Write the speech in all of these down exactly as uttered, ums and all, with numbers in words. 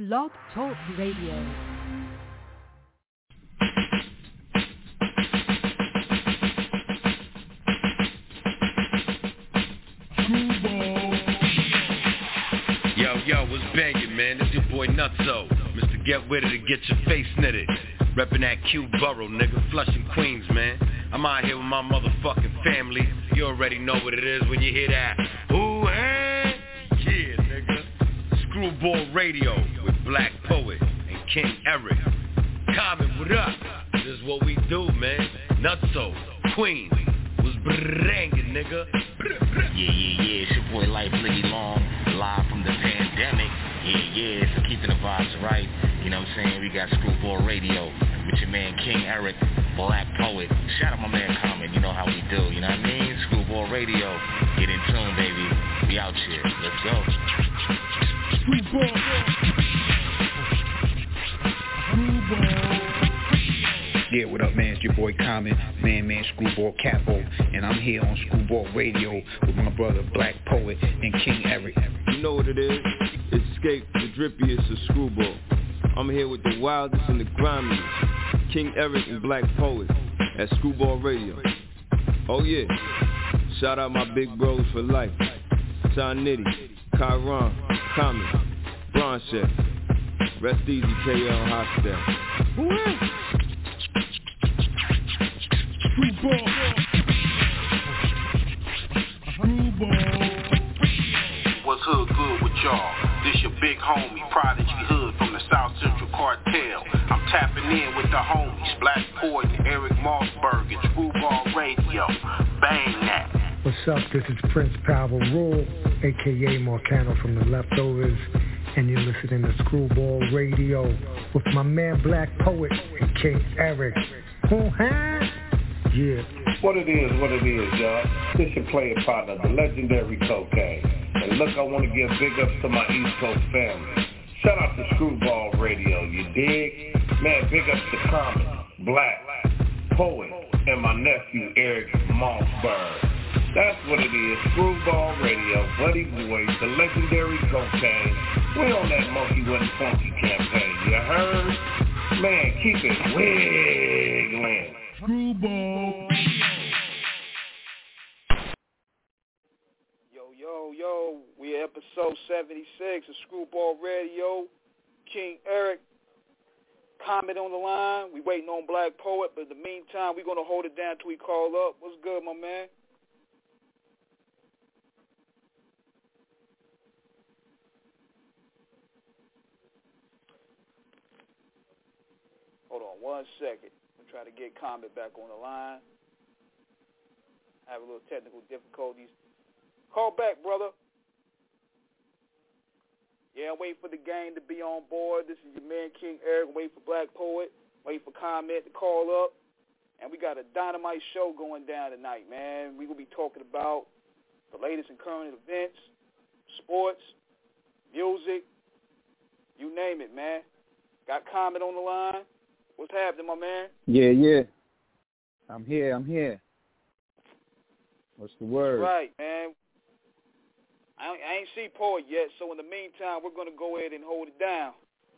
Blog Talk Radio. Yo, yo, what's bangin', man? This your boy Nutso. Mister Get With It to get your face knitted. Reppin' that Q Borough, nigga, Flushing, Queens, man. I'm out here with my motherfucking family. You already know what it is when you hear that. Ooh, hey, yeah, nigga. Screwball Radio with Black Poet and King Eric. Common, what up? This is what we do, man. Nutso, Queens. Was brangin', nigga. Yeah, yeah, yeah, it's your boy Life Liggy Long, live from the pandemic. Yeah, yeah, so keeping the vibes right. You know what I'm saying? We got Screwball Radio with your man King Eric, Black Poet. Shout out my man Common, you know how we do, you know what I mean? Screwball Radio, get in tune, baby. We out here, let's go. Screwball. Screwball. Yeah, what up, man? It's your boy Common, man, man, Screwball Capo, and I'm here on Screwball Radio with my brother Black Poet and King Eric. You know what it is? It's Escape, the drippiest of Screwball. I'm here with the wildest and the grimiest, King Eric and Black Poet at Screwball Radio. Oh yeah, shout out my big bros for life, Ty Nitty, Kyron, Common, Broncheck, Rest Easy K L Hostel. Screwball. Screwball. What's hood good with y'all? This your big homie, Prodigy Hood from the South Central Cartel. I'm tapping in with the homies, Black Poet and Eric Mossberg at Screwball Radio. Bang that. What's up? This is Prince Power Rule, a k a. Marcano from The Leftovers, and you're listening to Screwball Radio with my man Black Poet and King Eric. Uh-huh. Yeah. What it is, what it is, y'all. This your player partner, the legendary Cocaine. And look, I want to give big ups to my East Coast family. Shout out to Screwball Radio, you dig? Man, big ups to Common, Black, Poet, and my nephew Eric Mossberg. That's what it is, Screwball Radio, Buddy Boy, the legendary Cocaine. We on that Monkey Wasn't Funky campaign, you heard? Man, keep it wiggling. Screwball. Yo, yo, yo, we at episode seventy-six of Screwball Radio. King Eric, Comment on the line. We waiting on Black Poet, but in the meantime, we're going to hold it down till we call up. What's good, my man? Hold on one second. I'm trying to get Comment back on the line. I have a little technical difficulties. Call back, brother. Yeah, I'm waiting for the gang to be on board. This is your man, King Eric. Wait for Black Poet. Wait for Comment to call up. And we got a dynamite show going down tonight, man. We're going to be talking about the latest and current events, sports, music, you name it, man. Got Comment on the line. What's happening, my man? Yeah, yeah. I'm here, I'm here. What's the word? That's right, man. I, I ain't see Poet yet, so in the meantime, we're going to go ahead and hold it down.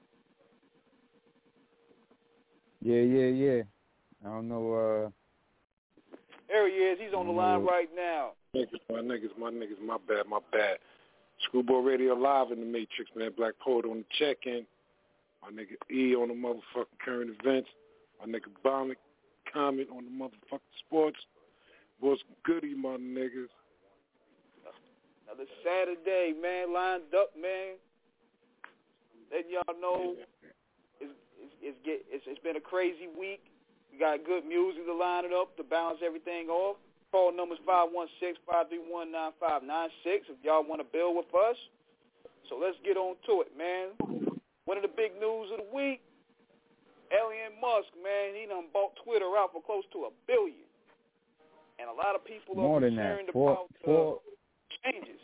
Yeah, yeah, yeah. I don't know. Uh... There he is. He's on the line right now. Niggas, my niggas, my niggas, my bad, my bad. Screwball Radio live in the Matrix, man. Black Poet on the check-in. My nigga E on the motherfucking current events. My nigga Bonnet Comment on the motherfucking sports. What's goody, my niggas? Another Saturday, man, lined up, man. Letting y'all know it's, it's, it's, get, it's, it's been a crazy week. We got good music to line it up to balance everything off. Call numbers five one six, five three one, nine five nine six if y'all want to build with us. So let's get on to it, man. One of the big news of the week, Elon Musk, man, he done bought Twitter out for close to a billion. And a lot of people More are than concerned that. Four, about four, uh, changes.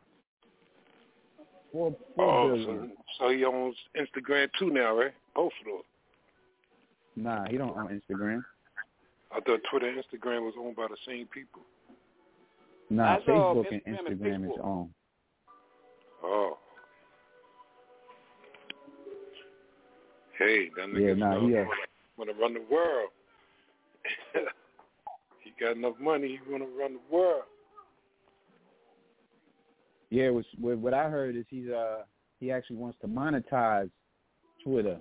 Four, four oh, billion. so, so he owns Instagram too now, right? Both of those. Nah, he don't own Instagram. I thought Twitter and Instagram was owned by the same people. Nah, That's, Facebook uh, and Instagram Instagram and is Facebook. owned. Oh. Hey, that nigga yeah, nah, uh, he uh, want to run the world. He got enough money, he want to run the world. Yeah, which, what I heard is he's uh he actually wants to monetize Twitter.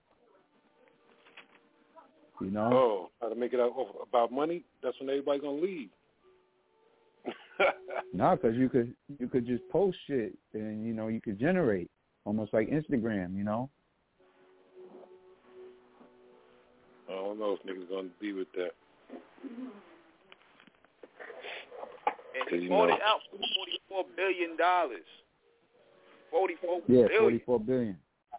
You know? Oh, try to make it about money? That's when everybody's gonna leave. No, because you could you could just post shit and you know you could generate almost like Instagram. You know? I don't know if niggas gonna be with that. And he bought it out for forty-four billion dollars. Forty-four yeah, billion. forty-four billion.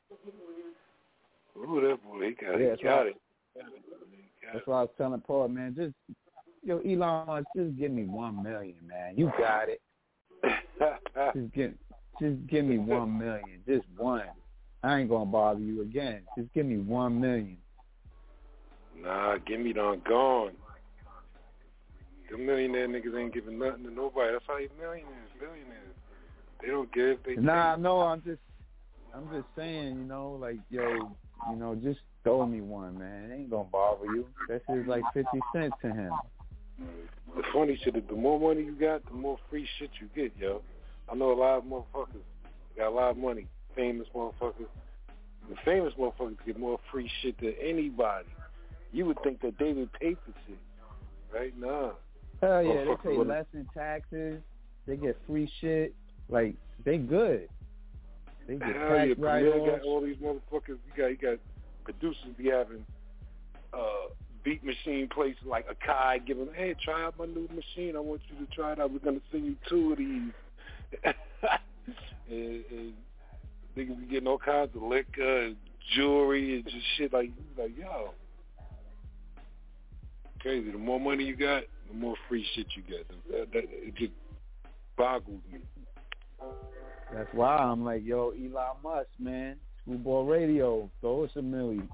Ooh, that boy, he got, yeah, he got right. it. That's why I was telling Paul, man, just yo, Elon Musk, just give me one million, man. You got it. just give, just give me one million, just one. I ain't gonna bother you again. Just give me one million. Nah, give me done gone. The millionaire niggas ain't giving nothing to nobody. That's how you millionaires, billionaires. They don't give. They nah, no, I'm just, I'm just saying, you know, like yo, you know, just throw me one, man. It ain't gonna bother you. That shit's like fifty cents to him. The funny shit is the more money you got, the more free shit you get, yo. I know a lot of motherfuckers got a lot of money, famous motherfuckers. The famous motherfuckers get more free shit than anybody. You would think that they would pay for shit, right? Nah. Hell yeah, they pay less in taxes. They get free shit. Like, they good. They get Hell tax yeah, write-offs. got all these motherfuckers. You got, you got producers be having uh, beat machine places like Akai, giving them, hey, try out my new machine. I want you to try it out. We're going to send you two of these. and, and niggas be getting all kinds of liquor and jewelry and just shit like, like yo. Crazy. The more money you got, the more free shit you get. That, that, it just boggles me. That's why I'm like, yo, Elon Musk, man. Screwball Radio, throw us a million.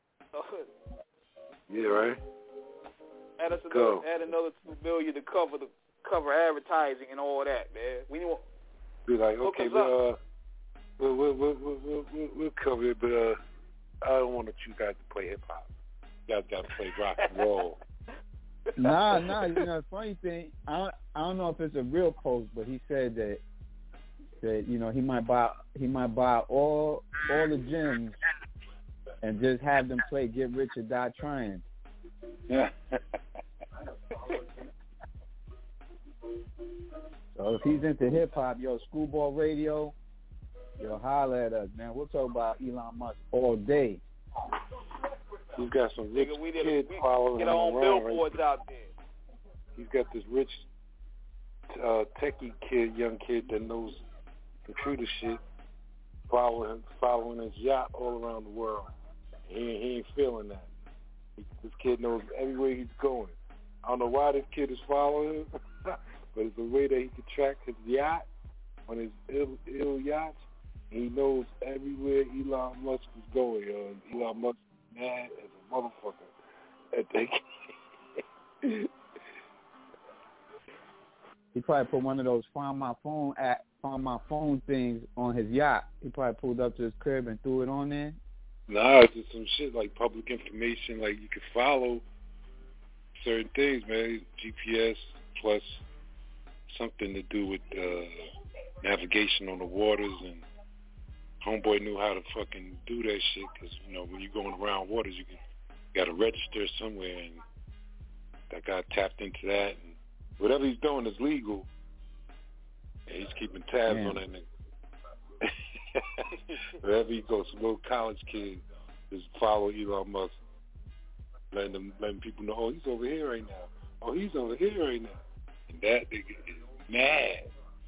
Yeah, right? Add us another, add another two million to cover the cover advertising and all that, man. We want be like, okay, but uh, we'll we'll, we'll we'll we'll we'll cover it, but uh, I don't want you guys to play hip hop. You guys got to play rock and roll. Nah, nah. You know, the funny thing, I don't, I don't know if it's a real post, but he said that that you know he might buy he might buy all all the gyms and just have them play Get Rich or Die Trying. Yeah. So if he's into hip hop, yo, Screwball Radio, yo, holler at us, man. We'll talk about Elon Musk all day. He's got some rich Nigga, we did kid a, we following get him our own around. billboards Right? out there. He's got this rich uh, techie kid, young kid that knows computer shit, following following his yacht all around the world. He, he ain't feeling that. He, this kid knows everywhere he's going. I don't know why this kid is following him, but it's a way that he can track his yacht on his ill, ill yachts. He knows everywhere Elon Musk is going. Yo. Elon Musk is mad as a motherfucker at that. He probably put one of those Find My Phone app, Find My Phone things on his yacht. He probably pulled up to his crib and threw it on there. Nah, it's just some shit like public information. Like you can follow certain things, man. G P S plus something to do with uh, navigation on the waters. And homeboy knew how to fucking do that shit because you know when you're going around waters, you can you got to register somewhere, and that guy tapped into that. And whatever he's doing is legal, and he's keeping tabs Man. on that nigga. Wherever he goes, some little college kid just follow Elon Musk, letting them, letting people know, oh, he's over here right now. Oh, he's over here right now. And that nigga is mad.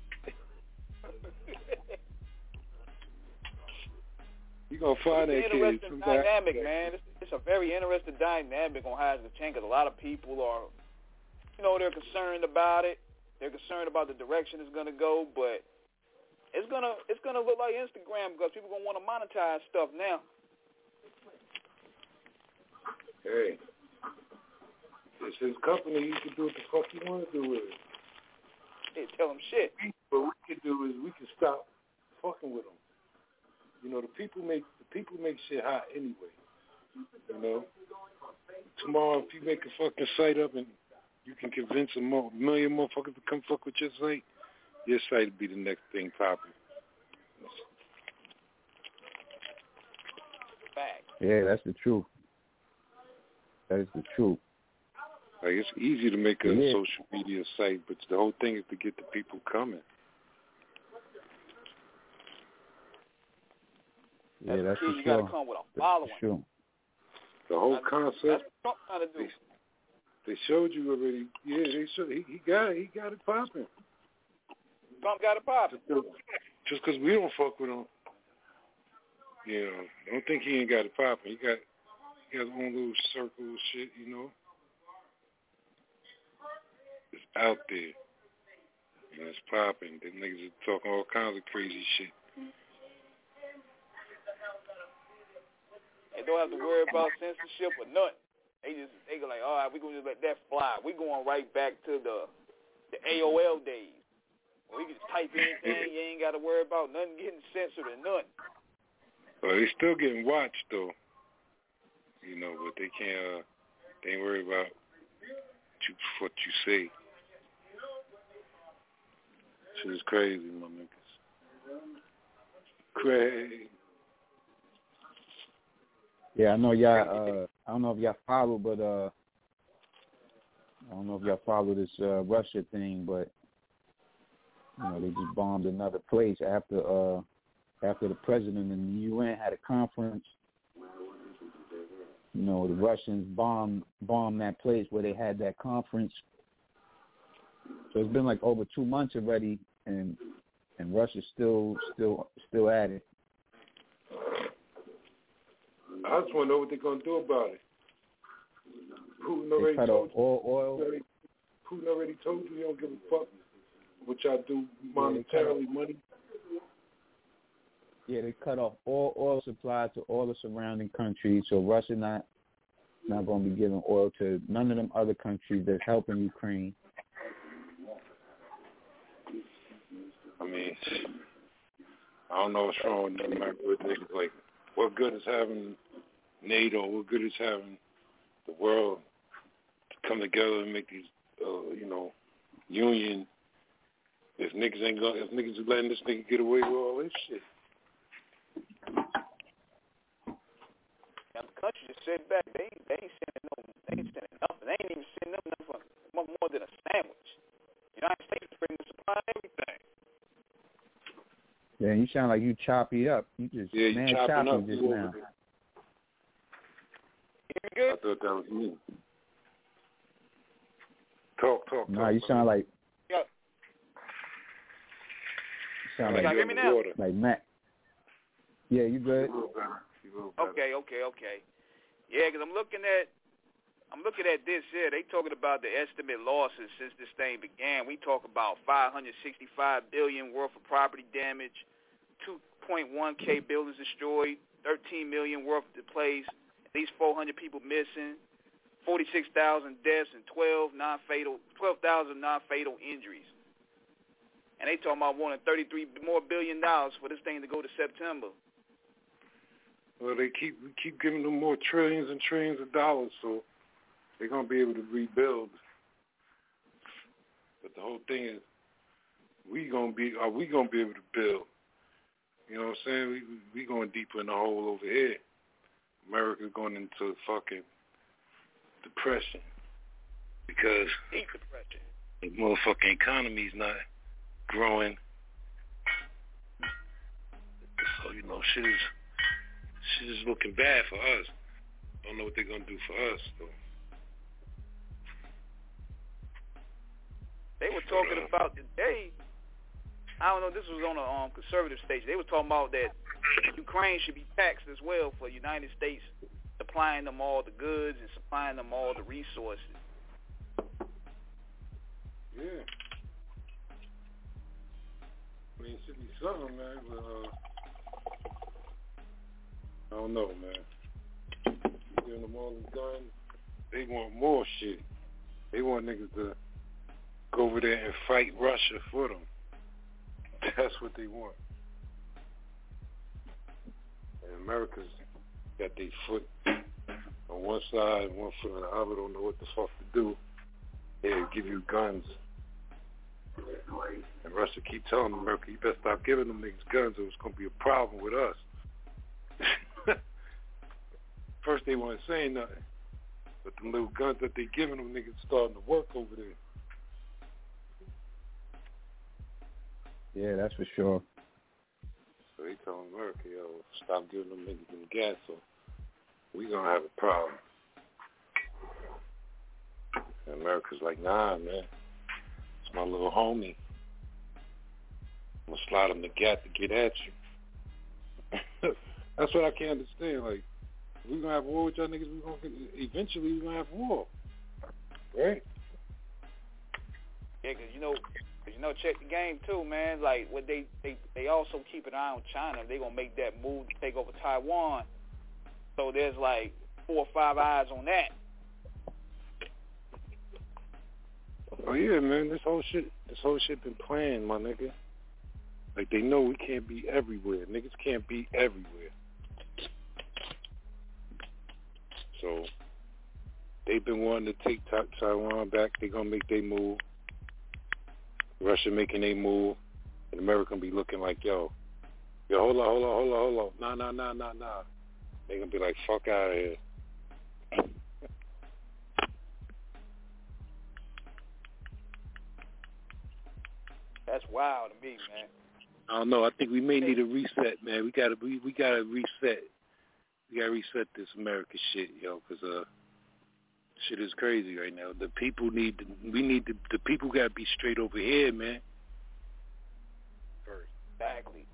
You gonna find it's that an kid? interesting dynamic, man. It's, it's a very interesting dynamic on how it's going to change because a lot of people are, you know, they're concerned about it. They're concerned about the direction it's going to go, but it's gonna it's gonna look like Instagram because people gonna want to monetize stuff now. Hey, it's his company. You can do what the fuck you want to do with it. Hey, tell them shit. What we can do is we can stop fucking with them. You know, the people make the people make shit hot anyway. You know, tomorrow if you make a fucking site up and you can convince a mo- million motherfuckers to come fuck with your site, your site will be the next thing popping. Yeah, that's the truth. That is the truth. Like, it's easy to make a yeah. social media site, but the whole thing is to get the people coming. Yeah, that's for you sure. gotta come with a following. That's for sure. The whole That's, concept. That's what Trump trying to do. They, they showed you already. Yeah, they showed. He, he got it. He got it popping. Trump got it popping. Just because we don't fuck with him, you know, don't think he ain't got it popping. He got, he got his own little circle of shit, you know. It's out there. And it's popping. The niggas are talking all kinds of crazy shit. They don't have to worry about censorship or nothing. They just they go like, all right, we gonna just let that fly. We going right back to the the A O L days. Where you can just type anything, you ain't got to worry about nothing getting censored or nothing. Well, they still getting watched though. You know, but they can't. Uh, they ain't worried about what you, what you say. Shit is crazy, my niggas. Crazy. Yeah, I know y'all. Uh, I don't know if y'all follow, but uh, I don't know if y'all follow this uh, Russia thing, but you know they just bombed another place after uh, after the president and the U N had a conference. You know, the Russians bombed bombed that place where they had that conference. So it's been like over two months already, and and Russia's still still still at it. I just want to know what they're going to do about it. Putin already cut told off all oil. you. Putin already told you he don't give a fuck what y'all do monetarily, yeah, money. Yeah, they cut off all oil supply to all the surrounding countries, so Russia not not going to be giving oil to none of them other countries that's helping Ukraine. I mean, I don't know what's wrong with them with niggas. Like, what good is having NATO? What good is having the world to come together and make these, uh, you know, union? If niggas ain't going, if niggas are letting this nigga get away with all this shit. Now the country just sit back. They ain't, they ain't sending no, they ain't sending nothing. They ain't even sending them nothing more, more than a sandwich. The United States is bringing the supply and everything. Yeah, you sound like you choppy up. You just yeah, man you chopping choppy up just now. You good? I thought that was me. Talk, talk, No, talk. you sound like. Yeah. You sound Can like. you hear me now? Like Matt. Yeah, you good? Okay, okay, okay. Yeah, because I'm looking at, I'm looking at this here. They talking about the estimate losses since this thing began. We talk about five hundred sixty-five billion dollars worth of property damage, two point one K buildings destroyed, thirteen million dollars worth of displaced, at least four hundred people missing, forty-six thousand deaths, and twelve non-fatal, twelve thousand non-fatal injuries. And they talking about wanting thirty-three more billion dollars for this thing to go to September. Well, they keep we keep giving them more trillions and trillions of dollars, so they're gonna be able to rebuild. But the whole thing is, we gonna be are we gonna be able to build? You know what I'm saying? We we going deeper in the hole over here. America's going into fucking depression because Deep depression. the motherfucking economy's not growing. So you know, shit is. Shit is looking bad for us. Don't know what they're gonna do for us though. They were talking uh, about today. I don't know. This was on a um, conservative station. They were talking about that Ukraine should be taxed as well for the United States supplying them all the goods and supplying them all the resources. Yeah. I mean, it should be something, man. But, uh, I don't know, man. Giving them all the guns, they want more shit. They want niggas to go over there and fight Russia for them. That's what they want. America's got their foot on one side and one foot on the other, don't know what the fuck to do. They give you guns. And Russia keep telling America, you better stop giving them niggas guns or it's going to be a problem with us. First they weren't saying nothing. But the little guns that they giving them, niggas starting to work over there. Yeah, that's for sure. So they telling America, yo, stop giving them niggas them gas, so we gonna have a problem. And America's like, nah, man, it's my little homie. I'm gonna slide him the gat to get at you. That's what I can't understand. Like, if we gonna have war with y'all niggas, we gonna get, eventually we gonna have war, right? Yeah, cause you know. You know, check the game too, man. Like, what they, they, they also keep an eye on China. They gonna make that move to take over Taiwan. So there's like four or five eyes on that. Oh yeah, man. This whole shit, this whole shit been planned, my nigga. Like they know we can't be everywhere. Niggas can't be everywhere. So they've been wanting to take ta- Taiwan back. They gonna make their move. Russia making a move, and America gonna be looking like, yo, yo, hold on, hold on, hold on, hold on, nah, nah, nah, nah, nah. They gonna be like, fuck out of here. That's wild to me, man. I don't know. I think we may need a reset, man. We gotta, we, we gotta reset. We gotta reset this America shit, yo, because uh. shit is crazy right now. The people need, to, we need to, the people got to be straight over here, man. Exactly.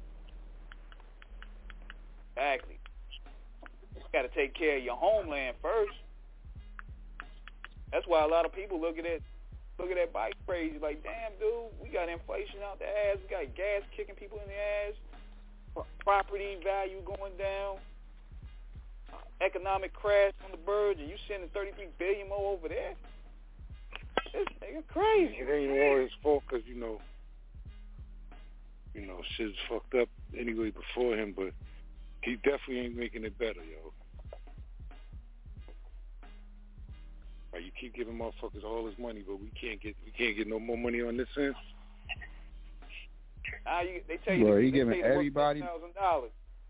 Exactly. You got to take care of your homeland first. That's why a lot of people look at it, look at that bike crazy, like, damn, dude, we got inflation out the ass, we got gas kicking people in the ass, property value going down. Economic crash on the birds, and you sending thirty-three billion more over there. This nigga crazy. It ain't all his fault because you know, you know, shit's fucked up anyway before him, but he definitely ain't making it better, yo. Like you keep giving motherfuckers all this money, but we can't get, we can't get no more money on this end. Now you, they tell you, well, they, he they giving everybody. Thousand dollars.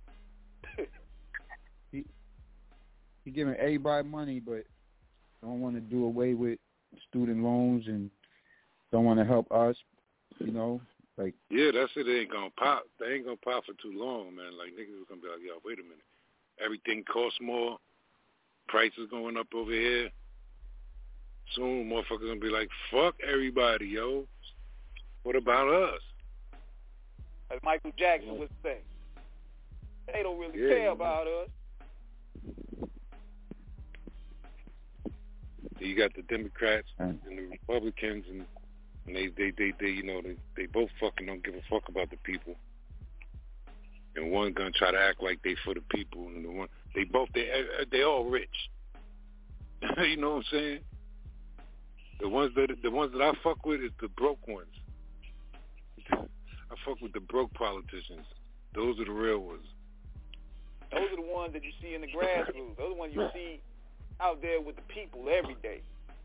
He giving everybody money, but don't want to do away with student loans and don't want to help us, you know, like. Yeah, that's it. They ain't gonna pop. They ain't gonna pop for too long, man. Like niggas are gonna be like, yo, wait a minute, everything costs more, prices going up over here. Soon, motherfuckers gonna be like, fuck everybody, yo. What about us? Like Michael Jackson would say, they don't really yeah, care you about know. us. You got the Democrats and the Republicans, and, and they, they, they, they, you know, they, they both fucking don't give a fuck about the people. And one gonna try to act like they for the people, and the one they both they they all rich. You know what I'm saying? The ones that the ones that I fuck with is the broke ones. I fuck with the broke politicians. Those are the real ones. Those are the ones that you see in the grassroots. Those are the ones you see out there with the people every day.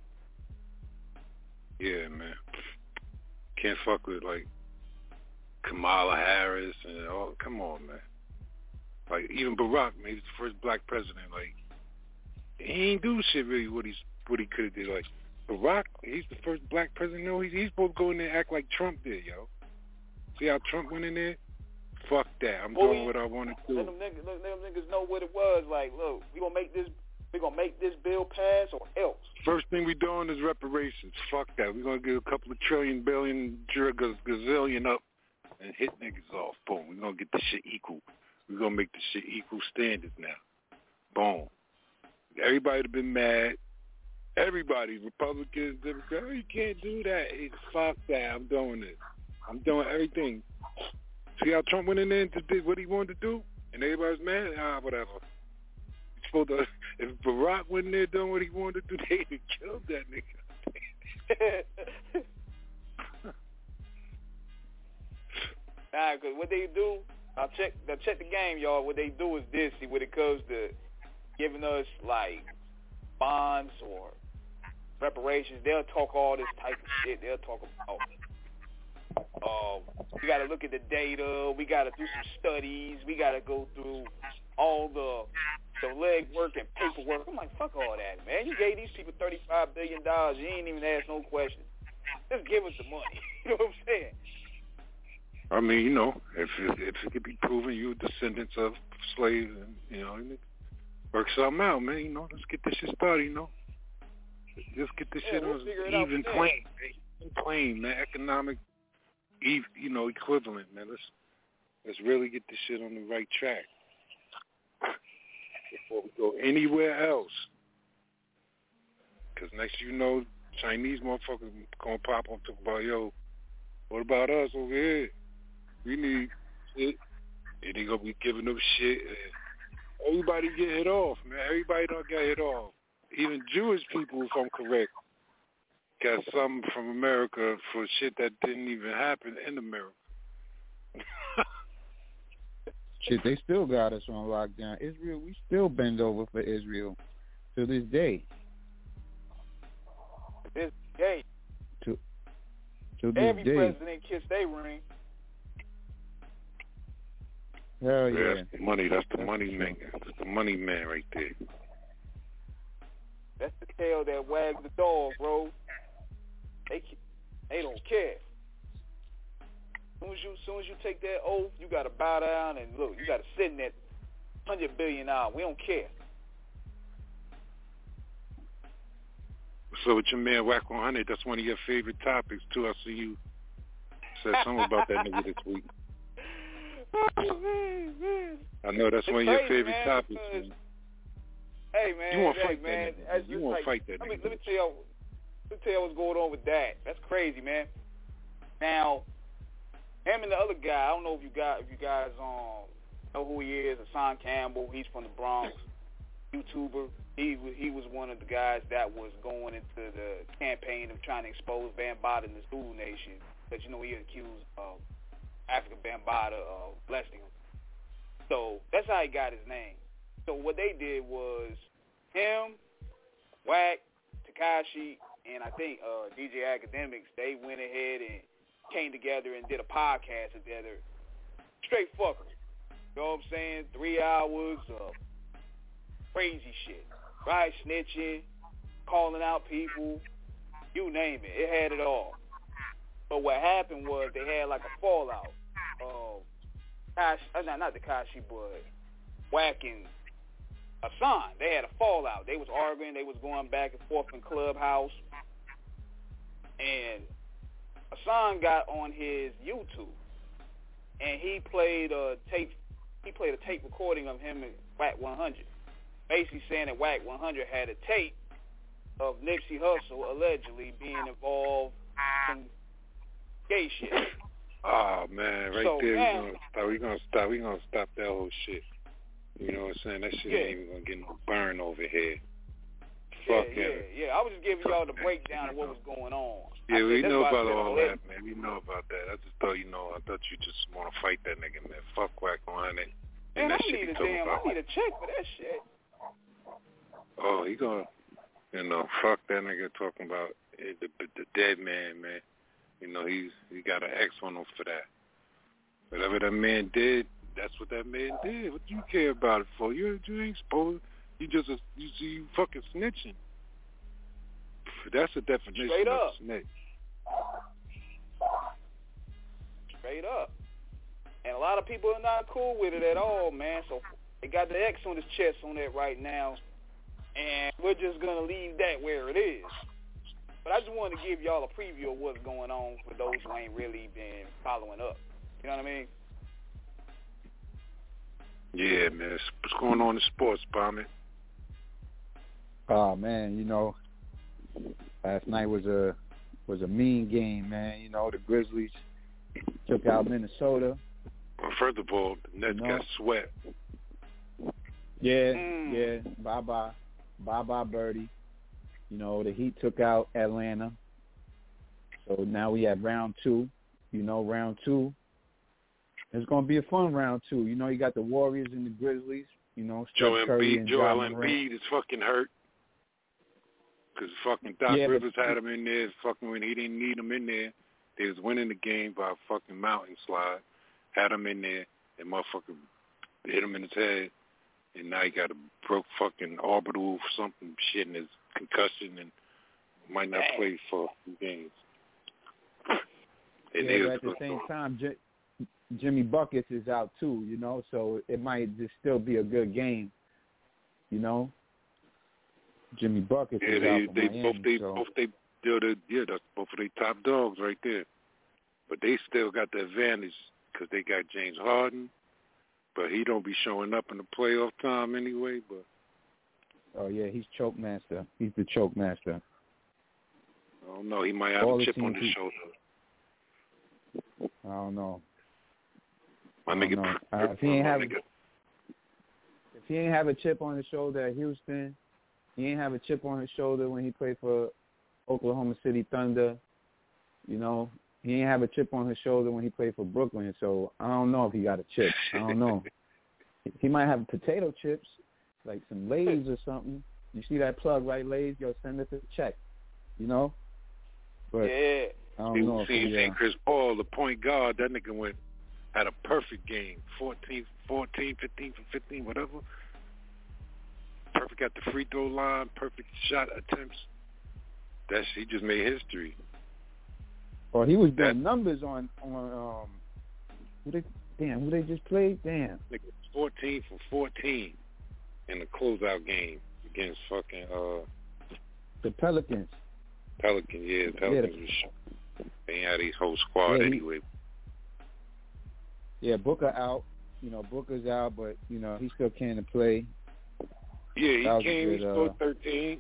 Yeah, man. Can't fuck with like Kamala Harris and all. Come on, man. Like even Barack, man, he's the first black president. Like he ain't do shit really what he's what he could have did. Like Barack, he's the first black president. No, he's he's supposed to go in there and act like Trump did, yo. See how Trump went in there? Fuck that. I'm well, doing we, what I want to do. Let them niggas, let them niggas know what it was. Like, look, we gonna make this. We gonna make this bill pass or else. First thing we doing is reparations. Fuck that. We're gonna give a couple of trillion, billion, gazillion up and hit niggas off. Boom. We're gonna get the shit equal. We're gonna make the shit equal standards now. Boom. Everybody have been mad. Everybody, Republicans, Democrats, oh, you can't do that. Hey, fuck that. I'm doing it. I'm doing everything. See how Trump went in there and did what he wanted to do? And everybody's mad? Ah, whatever. Supposed to, if Barack went in there doing what he wanted to do, they'd have killed that nigga. Nah, because what they do, Now check, now check the game, y'all. What they do is this. See, when it comes to giving us like bonds or reparations, they'll talk all this type of shit. They'll talk about, uh, we got to look at the data. We got to do some studies. We got to go through all the the leg work and paperwork. I'm like, fuck all that, man. You gave these people thirty-five billion dollars. You ain't even ask no questions. Just give us the money. You know what I'm saying? I mean, you know, if it, if it could be proven you're descendants of slaves, and you know, and it work something out, man. You know, let's get this shit started. You know, let's get this yeah, shit we'll on even out plane, even plane, man. Economic, you know, equivalent, man. Let's let's really get this shit on the right track before we go anywhere else. Because next, you know, Chinese motherfuckers gonna pop up talk about, yo, what about us over here? We need shit. And they gonna be giving them shit. And everybody get hit off, man. Everybody don't get hit off. Even Jewish people, if I'm correct, got something from America for shit that didn't even happen in America. Shit, they still got us on lockdown. Israel, we still bend over for Israel to this day. This day. To, to this Every day. president kissed their ring. Hell yeah. yeah. That's the money. That's the money man. That's the money man right there. That's the tail that wags the dog, bro. They they don't care. Soon as you soon as you take that oath, you gotta bow down and look. You gotta sit in that hundred billion dollars. We don't care. So with your man Wack one hundred, that's one of your favorite topics too. I see you said something about that nigga this week. Oh, man, man. I know that's it's one of crazy, your favorite man, topics. Because, man. Hey man, you want to hey, fight man. that nigga? You want to fight that let nigga? Me, let me tell you. Let me tell you what's going on with that. That's crazy, man. Now, him and the other guy. I don't know if you guys, if you guys um know who he is. Hassan Campbell. He's from the Bronx. YouTuber. He was he was one of the guys that was going into the campaign of trying to expose Bambaataa and the Zulu Nation, because you know he accused of Afrika Bambaataa of molesting him. So that's how he got his name. So what they did was him, Wack, Tekashi, and I think uh, D J Academics, they went ahead and came together and did a podcast together. Straight fuckers. You know what I'm saying? Three hours of crazy shit. Right? Snitching, calling out people, you name it. It had it all. But what happened was they had like a fallout. Uh, Kashi, uh, not, not Tekashi, but Wack and Hassan. They had a fallout. They was arguing. They was going back and forth in Clubhouse. And Hassan got on his YouTube, and he played a tape. He played a tape recording of him and Wack one hundred, basically saying that Wack one hundred had a tape of Nipsey Hussle allegedly being involved in gay shit. Oh man, right so, there now, we gonna stop. We gonna stop. We gonna stop that whole shit. You know what I'm saying? That shit yeah. ain't even gonna get no burn over here. Yeah, Fuck yeah, him. yeah. I was just giving y'all the breakdown of what was going on. Yeah, we know about all that, that, man. We know about that. I just thought, you know, I thought you just want to fight that nigga, man. Fuck Wack one hundred. Man, I that need shit a damn, about. I need a check for that shit. Oh, he gonna, you know, fuck that nigga talking about the, the, the dead man, man. You know, he's he got an X on him for that. Whatever that man did, that's what that man did. What do you care about it for? You you ain't supposed. You just a, you see you fucking snitching. That's the definition Straight of up. snitch. Straight up. And a lot of people are not cool with it at all, man. So they got the X on his chest on that right now, and we're just gonna leave that where it is. But I just wanted to give y'all a preview of what's going on for those who ain't really been following up. You know what I mean? Yeah, man. What's going on in sports, Bombing? Oh man, you know, last night was a was a mean game, man. You know, the Grizzlies took out Minnesota. Well, first of all, the Nets you know? got swept. Yeah, mm. yeah. Bye bye, bye bye, Birdie. You know, the Heat took out Atlanta. So now we have round two. You know, round two. It's going to be a fun round, too. You know, you got the Warriors and the Grizzlies. You know, Steph Joe Curry Embiid, and Joel Ja Morant. Embiid is fucking hurt. Because fucking Doc Yeah, Rivers but- had him in there fucking when he didn't need him in there. They was winning the game by a fucking mountain slide. Had him in there and motherfucker hit him in his head. And now he got a broke fucking orbital for something shit in his concussion and might not Dang. play for a few games. And Yeah, they but was at the going- same time, J- Jimmy Buckets is out, too, you know, so it might just still be a good game, you know. Jimmy Buckets Yeah, is they, out for they Miami, both they so. both they yeah, they, yeah, that's both of their top dogs right there. But they still got the advantage because they got James Harden, but he don't be showing up in the playoff time anyway. But Oh, yeah, he's choke master. He's the choke master. I don't know, he might have All a the chip on teams his he- shoulder. I don't know. My I don't nigga, know. my Uh, if he ain't have nigga. if he ain't have a chip on his shoulder at Houston, he ain't have a chip on his shoulder when he played for Oklahoma City Thunder. You know, he ain't have a chip on his shoulder when he played for Brooklyn. So I don't know if he got a chip. I don't know. He might have potato chips, like some Lay's or something. You see that plug, right, Lay's? Yo, send us a check. You know. But Yeah. I don't know if See, he, see uh, Chris Paul, the point guard, that nigga went had a perfect game, fourteen, fourteen, fifteen for fifteen, whatever. Perfect at the free throw line, perfect shot attempts. That's he just made history. or he was doing numbers on on um. Who they damn? Who they just played? Damn. Nigga, fourteen for fourteen in the closeout game against fucking uh The Pelicans. Pelicans. Yeah, Pelicans Yeah. was sh- they had his whole squad Yeah, he- anyway. Yeah, Booker out. You know, Booker's out, but you know he still can to play. Yeah, he That was a came. He good, scored uh, thirteen.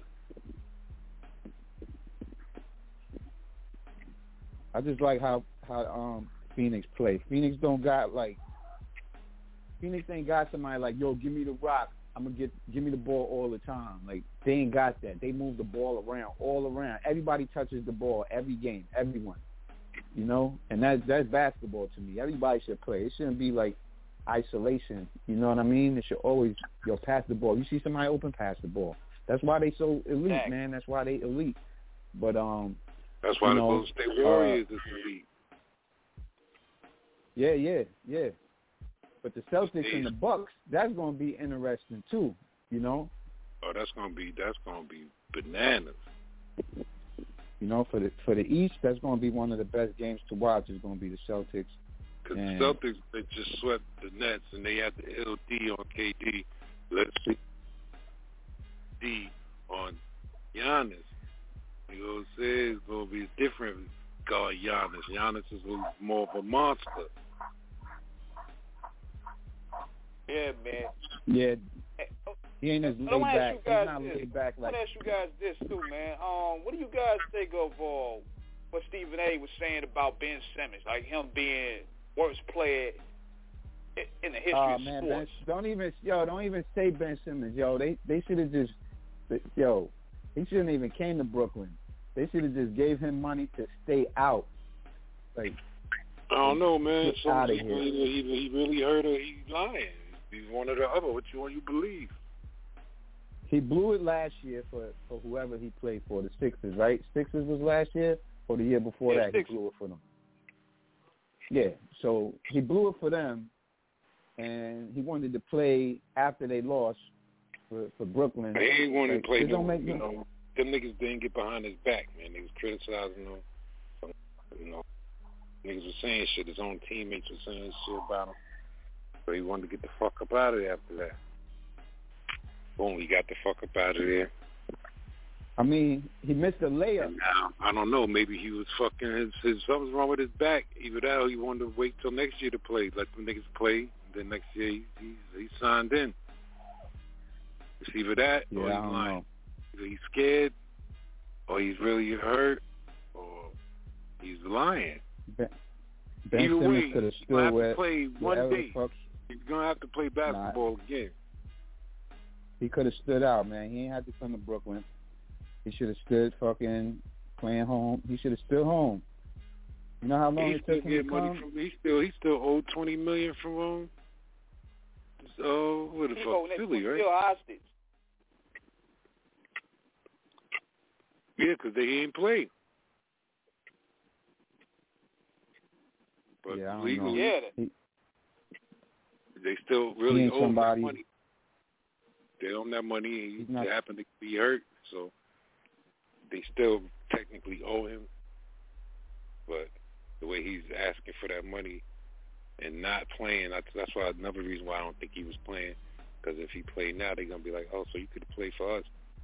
I just like how how um Phoenix play. Phoenix don't got like Phoenix ain't got somebody like, yo, give me the rock. I'm gonna get give me the ball all the time. Like they ain't got that. They move the ball around all around. Everybody touches the ball every game. Everyone. You know, and that's that's basketball to me. Everybody should play. It shouldn't be like isolation. You know what I mean? It should always yo pass the ball. You see somebody open, pass the ball. That's why they so elite, Thanks. man. That's why they elite. But um, That's why you the know, Golden State Warriors uh, is elite. Yeah, yeah, yeah. But the Celtics and the Bucks, that's going to be interesting too. You know, Oh, that's gonna be that's gonna be bananas. you know for the for the East, that's going to be one of the best games to watch. Is going to be the Celtics. Because And- the Celtics, they just swept the Nets, and they had the L D on K D. Let's see D on Giannis. You know what I'm saying? It's going to be different guard Giannis. Giannis is a little more of a monster. Yeah, man. Yeah, Hey, oh, he ain't as let laid me ask back. you He's guys not this. laid back I like. want to ask you guys this too, man. Um, what do you guys think of uh, what Stephen A. was saying about Ben Simmons, like him being worst player i- in the history Oh of man, sports? ben, don't even yo, don't even say Ben Simmons. Yo, they they should have just yo, he shouldn't even came to Brooklyn. They should have just gave him money to stay out. Like I don't know, man. Get Some outta people here. either he, he really hurt or he's lying. He's one or the other. What you want you believe? he blew it last year for for whoever he played for, the Sixers, right? Sixers was last year or the year before Yeah, that Sixers. he blew it for them. Yeah, so he blew it for them, and he wanted to play after they lost for for Brooklyn. But he ain't want to Like, play it no, don't make you no- know, them niggas didn't get behind his back, man. They was criticizing him. Some, you know, niggas was saying shit. His own teammates were saying shit about him. So he wanted to get the fuck up out of there after that. Boom, he got the fuck up out of there. I mean, he missed a layup. And now, I don't know, maybe he was fucking, his, his, something's wrong with his back. Either that or he wanted to wait till next year to play. Let the niggas play. Then next year he, he, he signed in. It's either that Yeah, or I he's don't lying. know. Either he's scared or he's really hurt or he's lying. Ben, ben Either Simmons way, could have he's going to stood have with to play one whatever the day. fuck. He's going to have to play basketball again. He could have stood out, man. He ain't had to come to Brooklyn. He should have stood fucking playing home. He should have stood home. You know how long he it still took him get to money come? from. He still he still owed twenty million from um. Oh, what the He fuck, holding it- Philly, he's right? still hostage. Yeah, because they ain't played. But Yeah, I don't legally, know. Yeah. He, they still he really ain't owe somebody. that money. They owe him that money, and he He's not- happened to be hurt, so they still technically owe him. But the way he's asking for that money and not playing, that's, that's why another reason why I don't think he was playing. Because if he played now, they're gonna be like, "Oh, so you could have played for us."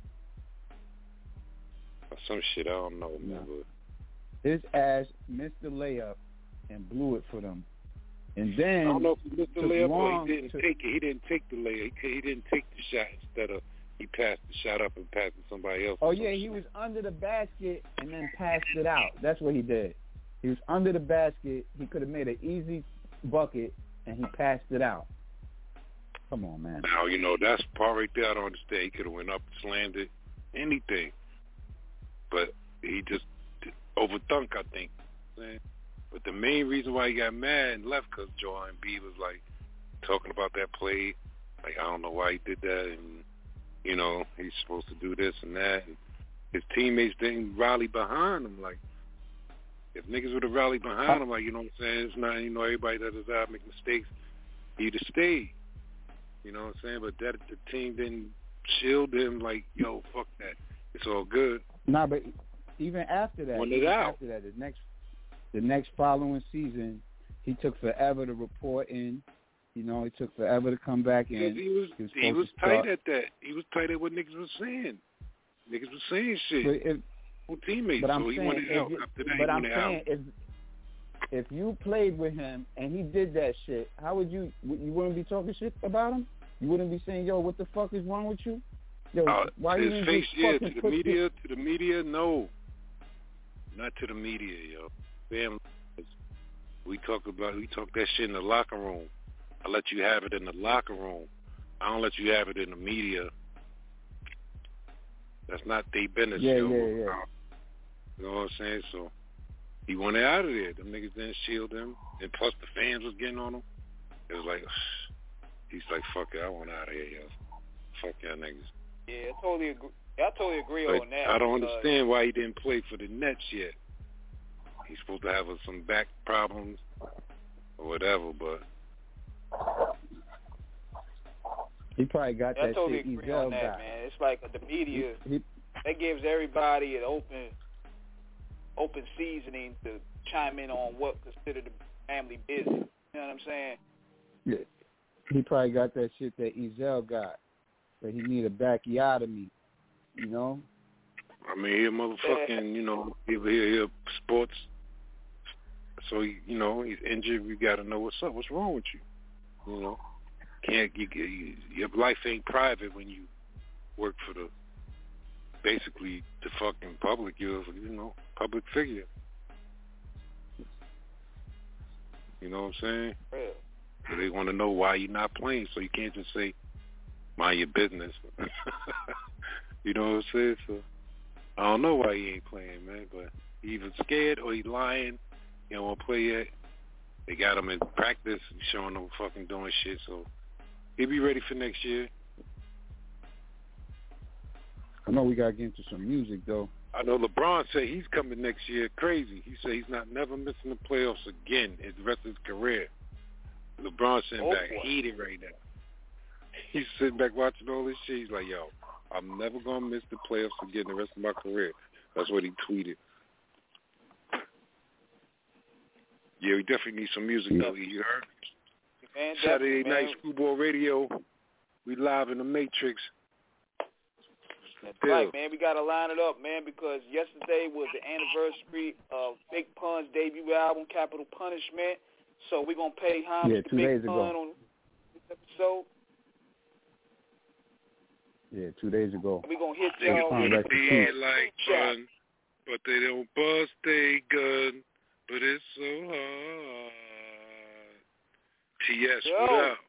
Or some shit, I don't know, man. No. But His ass missed the layup and blew it for them. And then I don't know if he missed the took layup or long he didn't to- take it. He didn't take the layup. He, he didn't take the shot instead of he passed the shot up and passed it to somebody else. Oh, yeah, he was under the basket and then passed it out. That's what he did. He was under the basket. He could have made an easy bucket, and he passed it out. Come on, man. Now, you know, that's the part right there I don't understand. He could have went up, slammed it, anything. But he just overthunk, I think. But the main reason why he got mad and left because Joel Embiid was, like, talking about that play. Like, I don't know why he did that. And, you know, he's supposed to do this and that. And his teammates didn't rally behind him. Like, if niggas would have rallied behind him, like, you know what I'm saying? It's not, you know, everybody that does that make mistakes. He'd have stayed. You know what I'm saying? But that the team didn't shield him like, yo, fuck that. It's all good. Nah, but even after that, Won it even out. after that, the next, the next following season, he took forever to report in. You know, he took forever to come back in. Because he was he was, he was supposed to tight start. at that. He was tight at what niggas was saying. Niggas was saying shit. But if, Well, teammates, but I'm so he saying, wanted if out. you- After that, but he I'm wanted saying out. if if you played with him and he did that shit, how would you? You wouldn't be talking shit about him? You wouldn't be saying, "Yo, what the fuck is wrong with you? Yo, Uh, why you his didn't face, just yeah, fucking to the put media, to the media, no. Not to the media, yo. Damn, we talk about, we talk that shit in the locker room. I let you have it in the locker room. I don't let you have it in the media. That's not their business, Yeah, yo. yeah, yeah. You know what I'm saying? So he wanted out of there. Them niggas didn't shield him, and plus the fans was getting on him. It was like, he's like, fuck it, I want out of here, yo. Fuck y'all niggas. Yeah, I totally agree. I totally agree But on that. I don't because- understand why he didn't play for the Nets yet. He's supposed to have uh, some back problems or whatever, but He probably got I that totally shit agree Ezel on that, got. man. It's like the media He, that gives everybody an open, open seasoning to chime in on what considered family business. You know what I'm saying? yeah, he probably got that shit that Ezel got, but he need a bacchiotomy. You know? I mean, he a motherfucking, you know, he he, he sports. So he, you know, he's injured. We got to know what's up. What's wrong with you? You know, can't you, you? Your life ain't private when you work for the basically the fucking public. You're, you know, public figure. You know what I'm saying? Real. So they want to know why you're not playing. So you can't just say, mind your business. You know what I'm saying? So I don't know why he ain't playing, man. But he either scared or he lying. He don't want to play yet. They got him in practice and showing him fucking doing shit. So he'll be ready for next year. I know we gotta get into some music though. I know LeBron said he's coming next year crazy. He said he's not never missing the playoffs again in the rest of his career. LeBron's sitting Oh, back boy. heated right now. He's sitting back watching all this shit. He's like, yo, I'm never going to miss the playoffs again the rest of my career. That's what he tweeted. Yeah, we definitely need some music, though. You heard? Man, Saturday definitely, night, man. Screwball Radio. We live in the Matrix. That's Still. right, man. We got to line it up, man, because yesterday was the anniversary of Big Pun's debut album, Capital Punishment. So we're going to pay homage Yeah, to two Big days Pun ago. on this episode. Yeah, two days ago. We're going to hit Niggas y'all Pun, with rest a in be peace. like chat. fun, but they don't bust they gun. But it's so hard. T S, Yo. what up?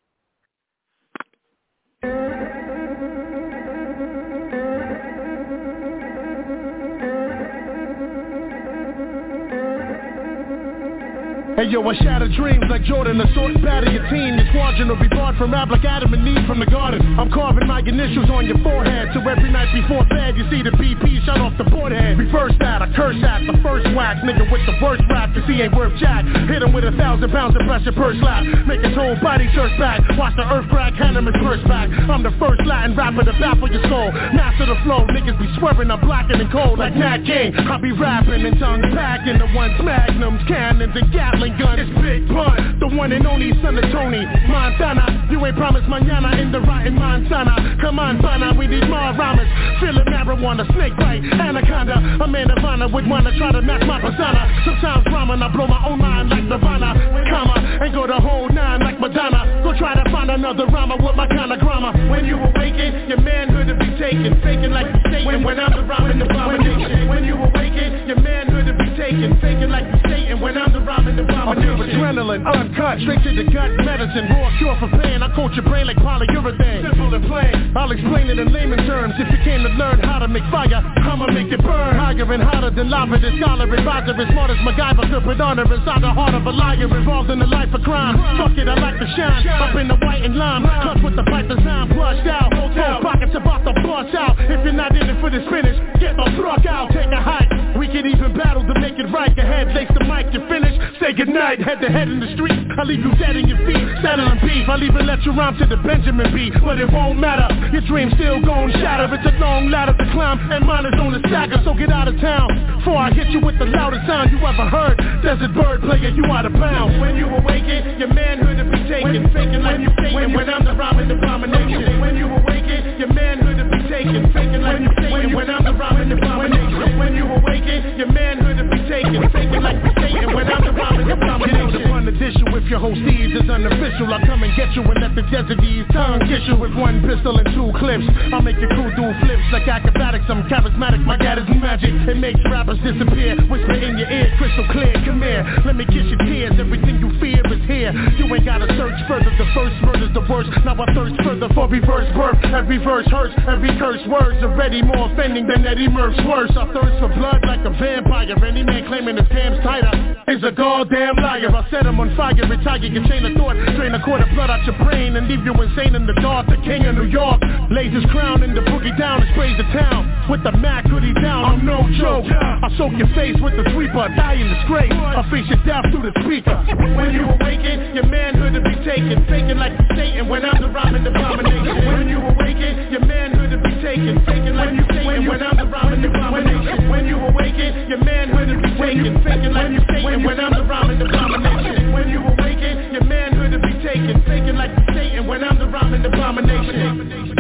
Hey yo, I shatter dreams like Jordan, a short bat of your team. Your squadron will be barred from rap like Adam and Eve from the garden. I'm carving my initials on your forehead, so every night before bed you see the B P shut off the board head. Reverse that, I curse at the first whack, nigga with the worst rap, cause he ain't worth jack. Hit him with a thousand pounds of pressure per slap, make his whole body search back. Watch the earth crack, hand him his purse back. I'm the first Latin rapper to baffle your soul. Master the flow, niggas be swerving, I'm blacking and cold like Nat King. I be rapping and tongue packing, the ones magnums, cannons and Gatling guns. It's Big Pun, the one and only son of Tony Montana. You ain't promised mañana in the rotten Montana. Come on, Bana, we need more rhymes. Feeling marijuana, snake bite, anaconda. A man of honor would wanna try to match my persona. Sometimes ramen, I blow my own mind like Nirvana, comma, and go the whole nine like Madonna. Go try to find another rhymer with my kind of grammar. When you awaken, your manhood to be taken, faking like you Satan. When I'm the rhyming abomination. When you awaken, your manhood to be taken, faking like you Satan. When I'm the rhyming abomination. Adrenaline, uncut, straight to the gut, medicine, raw cure for pain. I coat your brain like polyurethane, simple and plain. I'll explain it in layman terms. If you came to learn how to make fire, I'ma make it burn. Higher and hotter than lava, the scholar advisor as smart as MacGyver. Could put honor inside the heart of a liar, involved in the life of crime. Fuck it, I like to shine, up in the white and lime, clutch with the pipe design, flushed out. Both pockets about to bust out. If you're not in it for the spinach, get the fuck out. Take a hike, we can even battle to make it right. Go ahead, lace the mic, you finish, say goodnight. Head to head in the street, I leave you dead in your feet, settling beef. I'll even let you rhyme to the Benjamin beat, but it won't matter. Your dream's still gon' shatter. It's a long ladder to climb, and mine is on the stagger. So get out of town before I hit you with the loudest sound you ever heard. Desert bird player, you out of bounds. When you awaken, your manhood to be taken, faking like you Satan. When I'm the rhyming abomination. When you awaken, your manhood to be taken, faking like you Satan. When I'm the rhyming abomination. When you awaken, your manhood to be taken, faking like you Satan. When I'm the rhyming abomination. The fun edition with your host Steve's is unofficial. I come and get you and let the desert ease tongue kiss you with one pistol and two clips. I'll make your crew do flips like acrobatics. I'm charismatic, my dad is magic. It makes rappers disappear. Whisper in your ear, crystal clear. Come here, let me kiss your tears. Everything you fear is here. You ain't gotta search further. The first word is the worst. Now I thirst further for reverse birth. Every verse hurts, every curse words already more offending than Eddie Murph's worse. I thirst for blood like a vampire. Any man claiming his cam's tighter is a goddamn liar. I set him on fire, retire your chain of thought, drain a quart of blood out your brain and leave you insane in the dark. The king of New York lays his crown in the boogie down and sprays the town with the Mac hoodie down. I'm no joke. I soak your face with the sweeper, die in disgrace. I face your death through the speaker. When you awaken, your manhood to be taken, faking like you Satan. When I'm the rhyming abomination. When you awaken, your manhood to be taken, faking like you Satan. When I'm the rhyming abomination. When you awaken, your manhood to be taken, faking like you Satan. When I'm the rhyming abomination. When you awaken, your manhood to be taken, faking like you Satan. When I'm the rhyming abomination.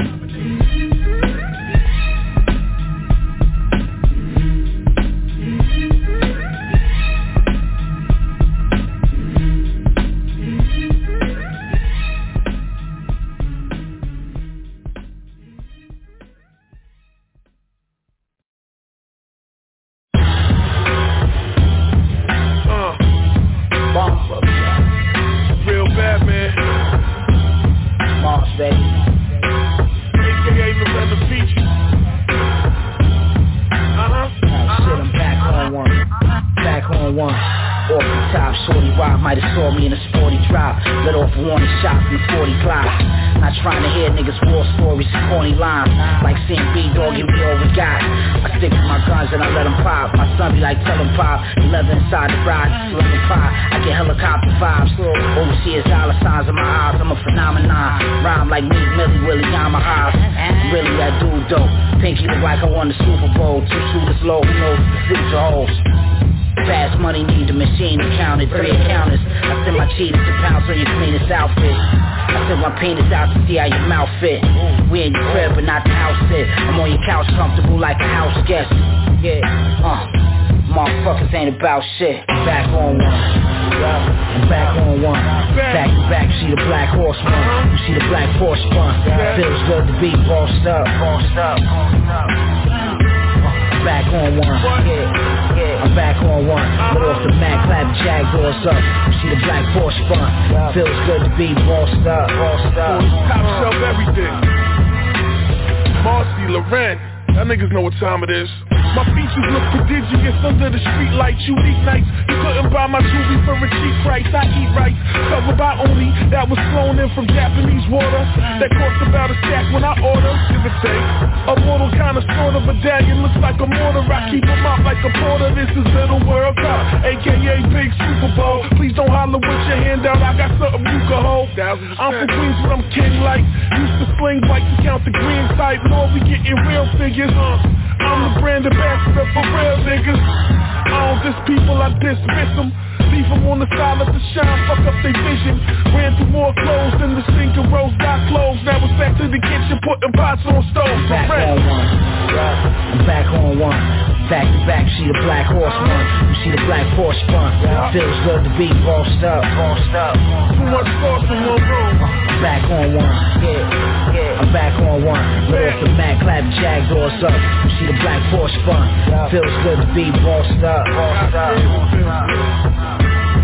Might have saw me in a sporty drop, let off a warning shot from the forty Glock. Not trying to hear niggas war stories, corny lines, like seeing B-Dog and we all we got. I stick to my guns and I let them pop. My son be like, tell them pop, eleven inside the ride, eleven pop. I get helicopter vibes, overseas dollar signs in my eyes. I'm a phenomenon, rhyme like me, Millie Willie, I'm a high. Really that dude dope, pinky look like I won the Super Bowl. Two shooters low, who knows the future holds. Fast money, need the machine to count it, three accountants. I send my cheetahs to pounce on your cleanest outfit. I send my penis out to see how your mouth fit. We in your crib but not the house sit. I'm on your couch comfortable like a house guest. Yeah, uh, motherfuckers ain't about shit. Back on one, I'm back on one. Back to back, see the black horse run. You see the black horse run. Feels good to be bossed up. Bossed up. Back on one, yeah, yeah. I'm back on one. Let off the Mac, clap the Jaguars up. You see the black Porsche front. Feels good to be bossed up, bossed up. Top shelf everything. Marcy, Loren, Y'all niggas know what time it is. My features look prodigious under the street lights. Unique nights, you couldn't buy my jewelry for a cheap price. I eat rice, covered by Oni, that was flown in from Japanese water. That cost about a stack when I order, give or take. A mortal kind of sort of medallion, looks like a mortar. I keep them out like a porter. This is Little World Cup, A K A Big Super Bowl. Please don't holler with your hand out, I got something you can hold. I'm from Queens, but I'm king like. Used to sling white to count the green type. More we getting real figures. Uh, I'm the brand ambassador for real niggas. I don't diss people, I dismiss them. Leave them on the side, let the shine fuck up their vision. Ran through more clothes than the sink and rose got clothes. Now it's back to the kitchen, putting pots on stoves. Back on one, I'm back on one. Back to back, see the black horse run. You see the black Porsche front. Feels good to be bossed up, bossed up. Too much thoughts in one room. I'm back on one, yeah, yeah. I'm back on one. Let off the Mac, clap the jag doors up. You see the black Porsche front. Feels good to be bossed up, bossed up.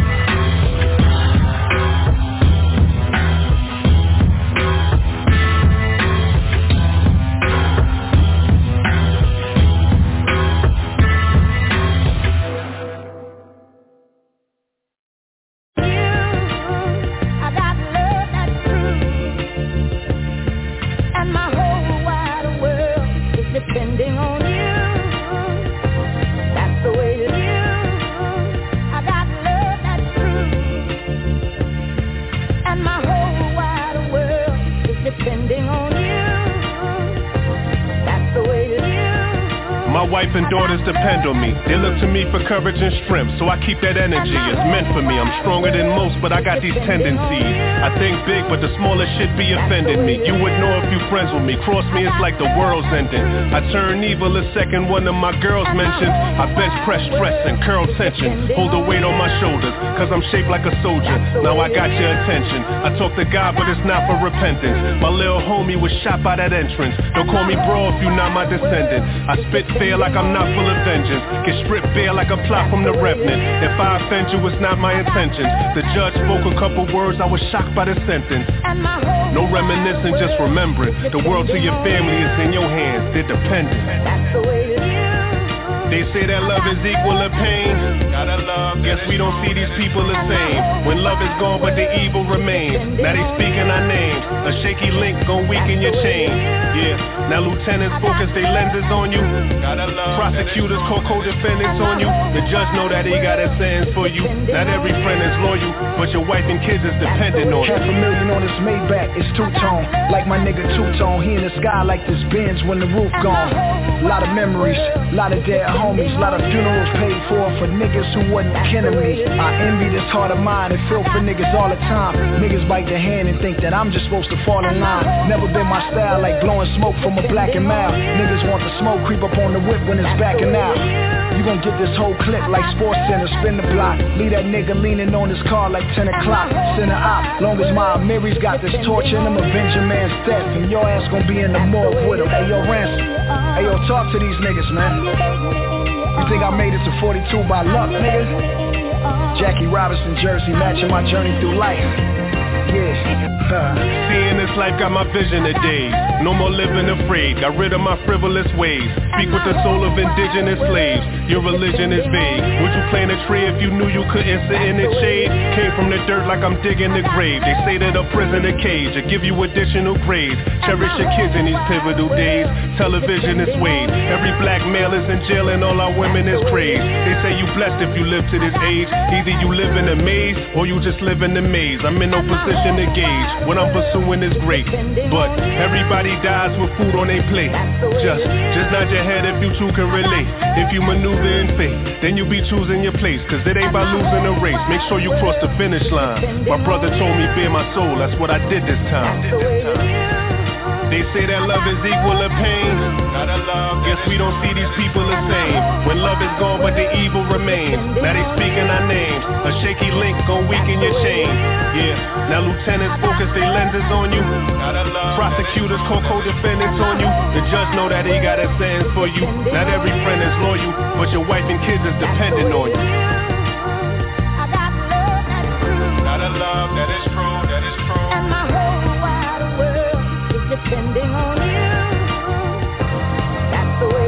My wife and daughters depend on me. They look to me for courage and strength, so I keep that energy. It's meant for me. I'm stronger than most, but I got these tendencies. I think big, but the smallest shit be offending me. You would know if you friends with me. Cross me, it's like the world's ending. I turn evil the second one of my girls mentioned. I bench press stress and curl tension. Hold the weight on my shoulders, cause I'm shaped like a soldier. Now I got your attention. I talk to God, but it's not for repentance. My little homie was shot by that entrance. Don't call me bro if you not my descendant. I spit fair like I'm not full of vengeance. Get stripped bare like a plot from the Revenant. If I offend you, it's not my intentions. The judge spoke a couple words, I was shocked by the sentence. No reminiscing, just remembering. The world to your family is in your hands, they're dependent. They say that love is equal to pain. Gotta love. Guess we don't see these people the same. When love is gone but the evil remains. Now they speaking our names. A shaky link gon' weaken your chain. Yeah, now lieutenants focus their lenses on you. Gotta love. Prosecutors call co-defendants on you. The judge know that he got a sentence for you. Not every friend is loyal, but your wife and kids is dependent on you. Half a million on this Maybach, it's two-tone. Like my nigga two-tone, he in the sky like this Benz when the roof gone. Lot of memories, lot of dead homies, lot of funerals paid for for niggas who wasn't kin of me. I envy this heart of mine and feel for niggas all the time. Niggas bite their hand and think that I'm just supposed to fall in line. Never been my style like blowing smoke from a black and mild. Niggas want the smoke, creep up on the whip when it's backing out. You gon' get this whole clip like Sports Center, spin the block. Leave that nigga leaning on his car like ten o'clock. Send a op, long as my Mary's got this torch in him, avenge a man's death, and your ass gon' be in the morgue with him. Hey yo, Ransom, hey yo, talk to these niggas, man. You think I made it to forty-two by luck, nigga? Jackie Robinson jersey matching my journey through life. Yeah. Seeing this life got my vision of days. No more living afraid, got rid of my frivolous ways. Speak with the soul of indigenous slaves. Your religion is vague. Would you plant a tree if you knew you couldn't sit in its shade? Came from the dirt like I'm digging the grave. They say that a prison a cage, or give you additional grades. Cherish your kids in these pivotal days. Television is swayed. Every black male is in jail and all our women is crazed. They say you blessed if you live to this age. Either you live in a maze or you just live in the maze. I'm in no position to gauge. What I'm pursuing is great, but everybody dies with food on their plate. Just, just nod your head if you two can relate. If you maneuver in faith, then you be choosing your place. Cause it ain't by losing a race. Make sure you cross the finish line. My brother told me bear my soul, that's what I did this time. They say that love is equal to pain. Gotta love. Guess we don't see these people the same. When love is gone but the evil remains. Now they speaking our names. A shaky link gon' weaken your chain. Yeah, now lieutenants focus their lenses on you. Gotta love. Prosecutors call co-defendants on you. The judge know that he got a sentence for you. Not every friend is loyal, but your wife and kids is dependent on you. Gotta love, that is true, that is true. And my whole wide world is depending on you. That's the way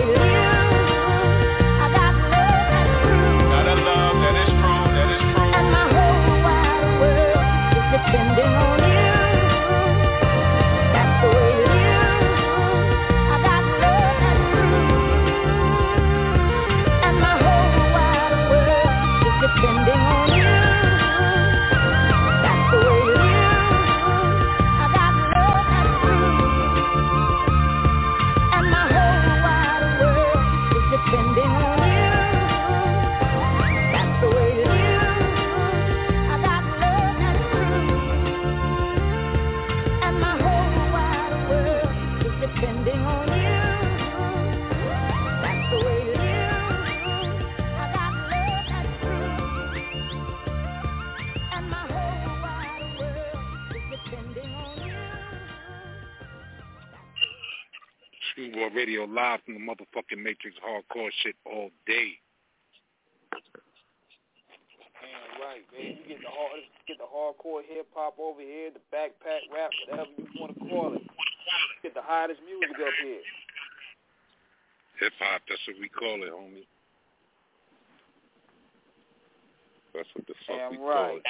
Screwball Radio live from the motherfucking Matrix hardcore shit all day. Man, right, man. You get the hard, get the hardcore hip hop over here, the backpack rap, whatever you want to call it. Get the hottest music up here. Hip hop, that's what we call it, homie. That's what the fuck Damn we right. call it.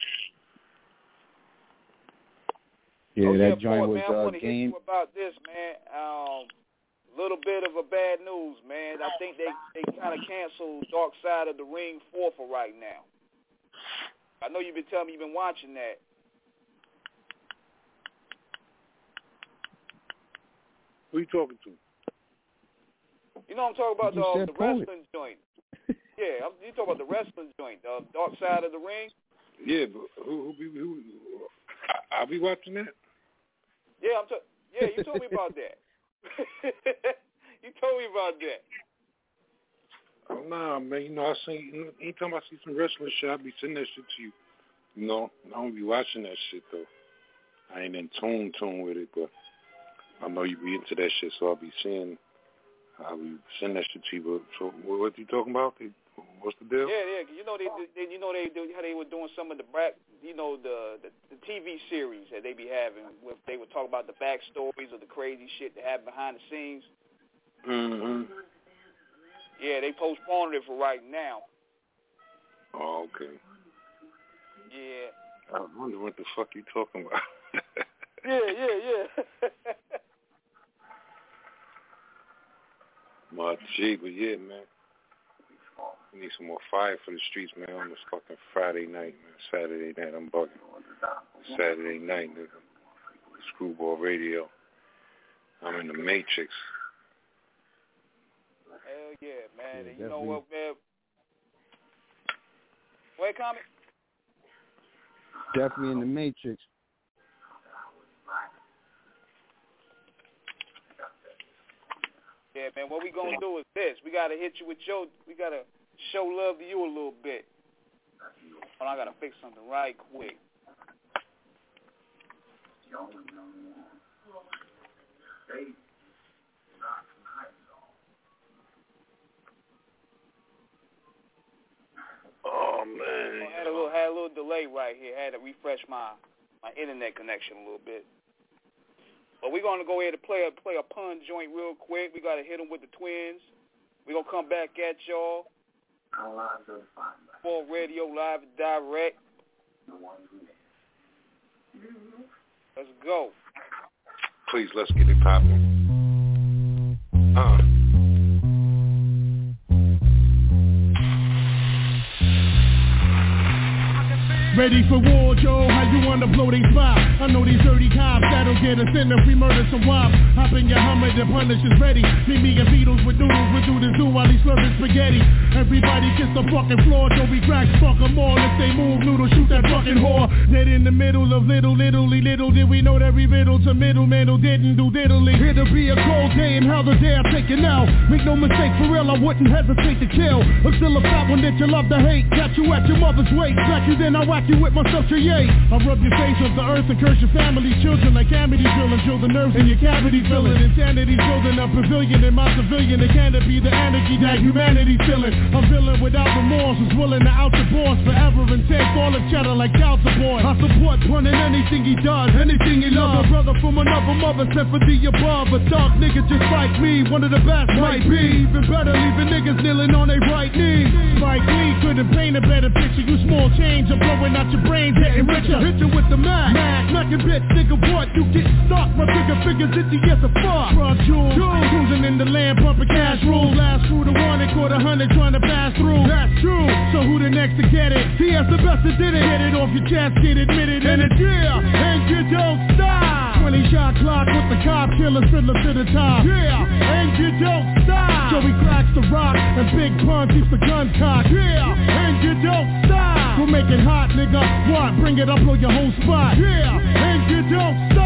Yeah, oh, that yeah, joint boy, was man, I uh, want to hear game. you about this, man. Um, little bit of a bad news, man. I think they, they kind of canceled Dark Side of the Ring four for right now. I know you've been telling me you've been watching that. Who you talking to? You know I'm talking about You the, said the poet. wrestling joint. Yeah, I'm, you talking about the wrestling joint, the Dark Side of the Ring. Yeah, but who who be who? I, I'll be watching that. Yeah, I'm. T- yeah, you told me about that. You told me about that. Oh nah, man. You know I see. Anytime I see some wrestling shit, I be sending that shit to you. You know, I don't be watching that shit though. I ain't in tune tune with it, but I know you be into that shit, so I'll be seeing. I'll be sending that shit to you. But so what you talking about? What's the deal? Yeah, yeah. You know they, they you know they how they were doing some of the back, you know the, the the T V series that they be having. With they would talk about the backstories of the crazy shit that happened behind the scenes. Mhm. Yeah, they postponed it for right now. Oh, okay. Yeah. I wonder what the fuck you talking about. Yeah, yeah, yeah. My G, but yeah, man. We need some more fire for the streets, man, on this fucking Friday night, man. Saturday night, I'm bugging. Saturday night, nigga. Screwball Radio. I'm in the Matrix. Hell yeah, man. Yeah, and you know what, man? Wait, comment? Definitely in the Matrix. Yeah, man, what we gonna do is this. We gotta hit you with your, we gotta show love to you a little bit. Hold on, I gotta fix something right quick. Oh, man. I had a little, had a little delay right here. Had to refresh my, my internet connection a little bit. But we're going to go ahead and play a, play a pun joint real quick. We got to hit them with the twins. We're going to come back at y'all. For radio, live and direct. Let's go. Please, let's get it popping. Uh. Ready for war, Joe, how you wanna blow they spot? I know these dirty cops that'll get us in if we murder some wops. Hop in your Hummer, the punish is ready. Meet me and Beatles with noodles, we do this do while he's slurping spaghetti. Everybody kiss the fucking floor, Joe, we crack, fuck them all. If they move, noodle, shoot that fucking whore. Dead in the middle of little, littlely, little did we know that we riddle to middleman who didn't do diddly. Here to be a cold day and how the day I'm taking out. Make no mistake, for real, I wouldn't hesitate to kill. I'm still a fat one that you love to hate. Got you at your mother's waist, back you then I whack you with my social yay. I rub your face of the earth and curse your family, children like Amity drilling, drill the nerves in your cavity filling. Insanity building a pavilion in my civilian. It can't be the anarchy that humanity's feeling. I'm feeling without remorse, was willing to out the boss forever and take all the cheddar like child support. I support Pun in anything he does, anything he loves. A brother from another mother sent for the above. A dark nigga just like me, one of the best might be. Even better, leaving niggas kneeling on their right knee. Spike Lee couldn't paint a better picture. You small change, I'm blowing out your brain, getting richer. Hit you with the Mac, Mac, smacking bitch, nigga, what? You get stuck, my bigger figures itchy as a fuck. Truck jewels, cruising in the land, pumping cash rules. Last through the one and caught a hundred trying to pass through. That's true, so who the next to get it? See, that's the best that did it. Get it off your chest, get admitted, and it's yeah, and you don't stop. twenty shot clock with the cop killer, fiddler to the top. Yeah, and you don't stop. Joey cracks the rock, and Big Pun keeps the gun cocked. Yeah, and you don't stop. We'll make it hot, nigga. What? Bring it up on your whole spot. Yeah, and you don't stop. It's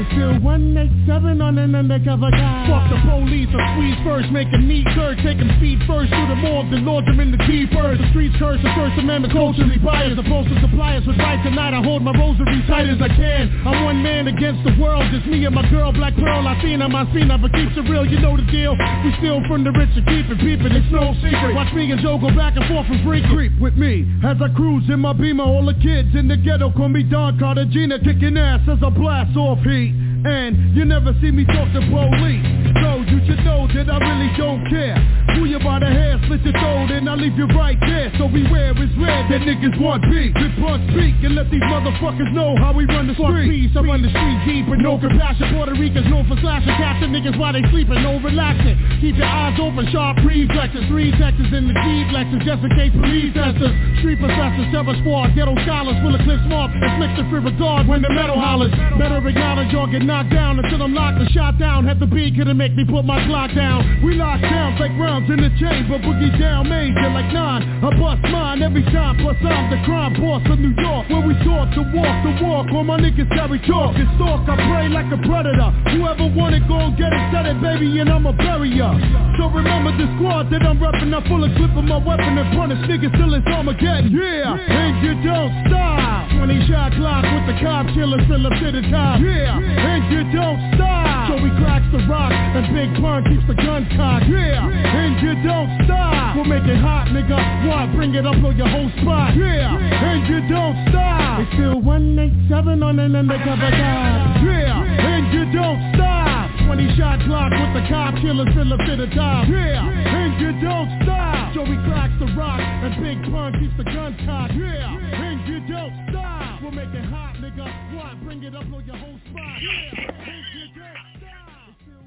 Still one eighty-seven on an undercover guy. Fuck the police, I squeeze first, make a neat dirt. Take him speed first through the morgue, then launch him in the deep earth. The streets curse, the First Amendment culturally biased. Supposed to supply us with right tonight. I hold my rosary tight as I can. I'm one man against the world, just me and my girl, Black Pearl. I seen her, my scene, but keeps it real, you know the deal. We steal from the rich and keep it peeping, it's no secret. Watch me and Joe go back and forth and freak. Creep with me as I cruise in my Beamer. All the kids in the ghetto call me Don Cartagena, kicking ass as I blast off heat. And you never see me talk to police, so you should know that I really don't care. Pull you by the hair, slit your throat, and I leave you right there. So beware, it's red, that niggas want beef. Rip blunt speak and let these motherfuckers know how we run the street. I run the street deep with no compassion. Puerto Ricans known for slashing, catching niggas while they sleeping, no relaxing. Keep your eyes open, sharp reflexes. Three Texas in the deep Lexus, just in case police testers. Street professors, terror squad, ghetto scholars, full of clips smart, inflict the free regard when the metal hollers. Better acknowledge or get knocked down until I'm locked and shot down. Have the beat, couldn't make me put my clock down. We lock down like rounds in the chamber, boogie down major like nine. I bust mine every time, plus I'm the crime boss of New York, where we taught to walk the walk. All my niggas carry chalk and stalk, I pray like a predator. Whoever want it, go and get it, set it, baby, and I'ma bury ya. So remember the squad that I'm reppin', I full of clip of my weapon and punish niggas till it's Armageddon. Yeah, and you don't stop. twenty shot clock with the cop killers fill up to the top. Yeah, and you don't stop. So we cracks the rock and Big Pun keeps the gun cocked. Yeah, and you don't stop. We'll make it hot, nigga. What? Bring it up on your whole spot. Yeah, and you don't stop. It's still one eighty-seven on an undercover guy. Yeah, and you don't stop. twenty shot clock with the cop killers fill up to the top. Yeah, and you don't stop. So we cracks the rock and Big Pun keeps the gun cocked. Yeah, and you don't stop. We'll make it hot, nigga. What? Bring it up on your whole spot. Yeah, and you don't stop. It's still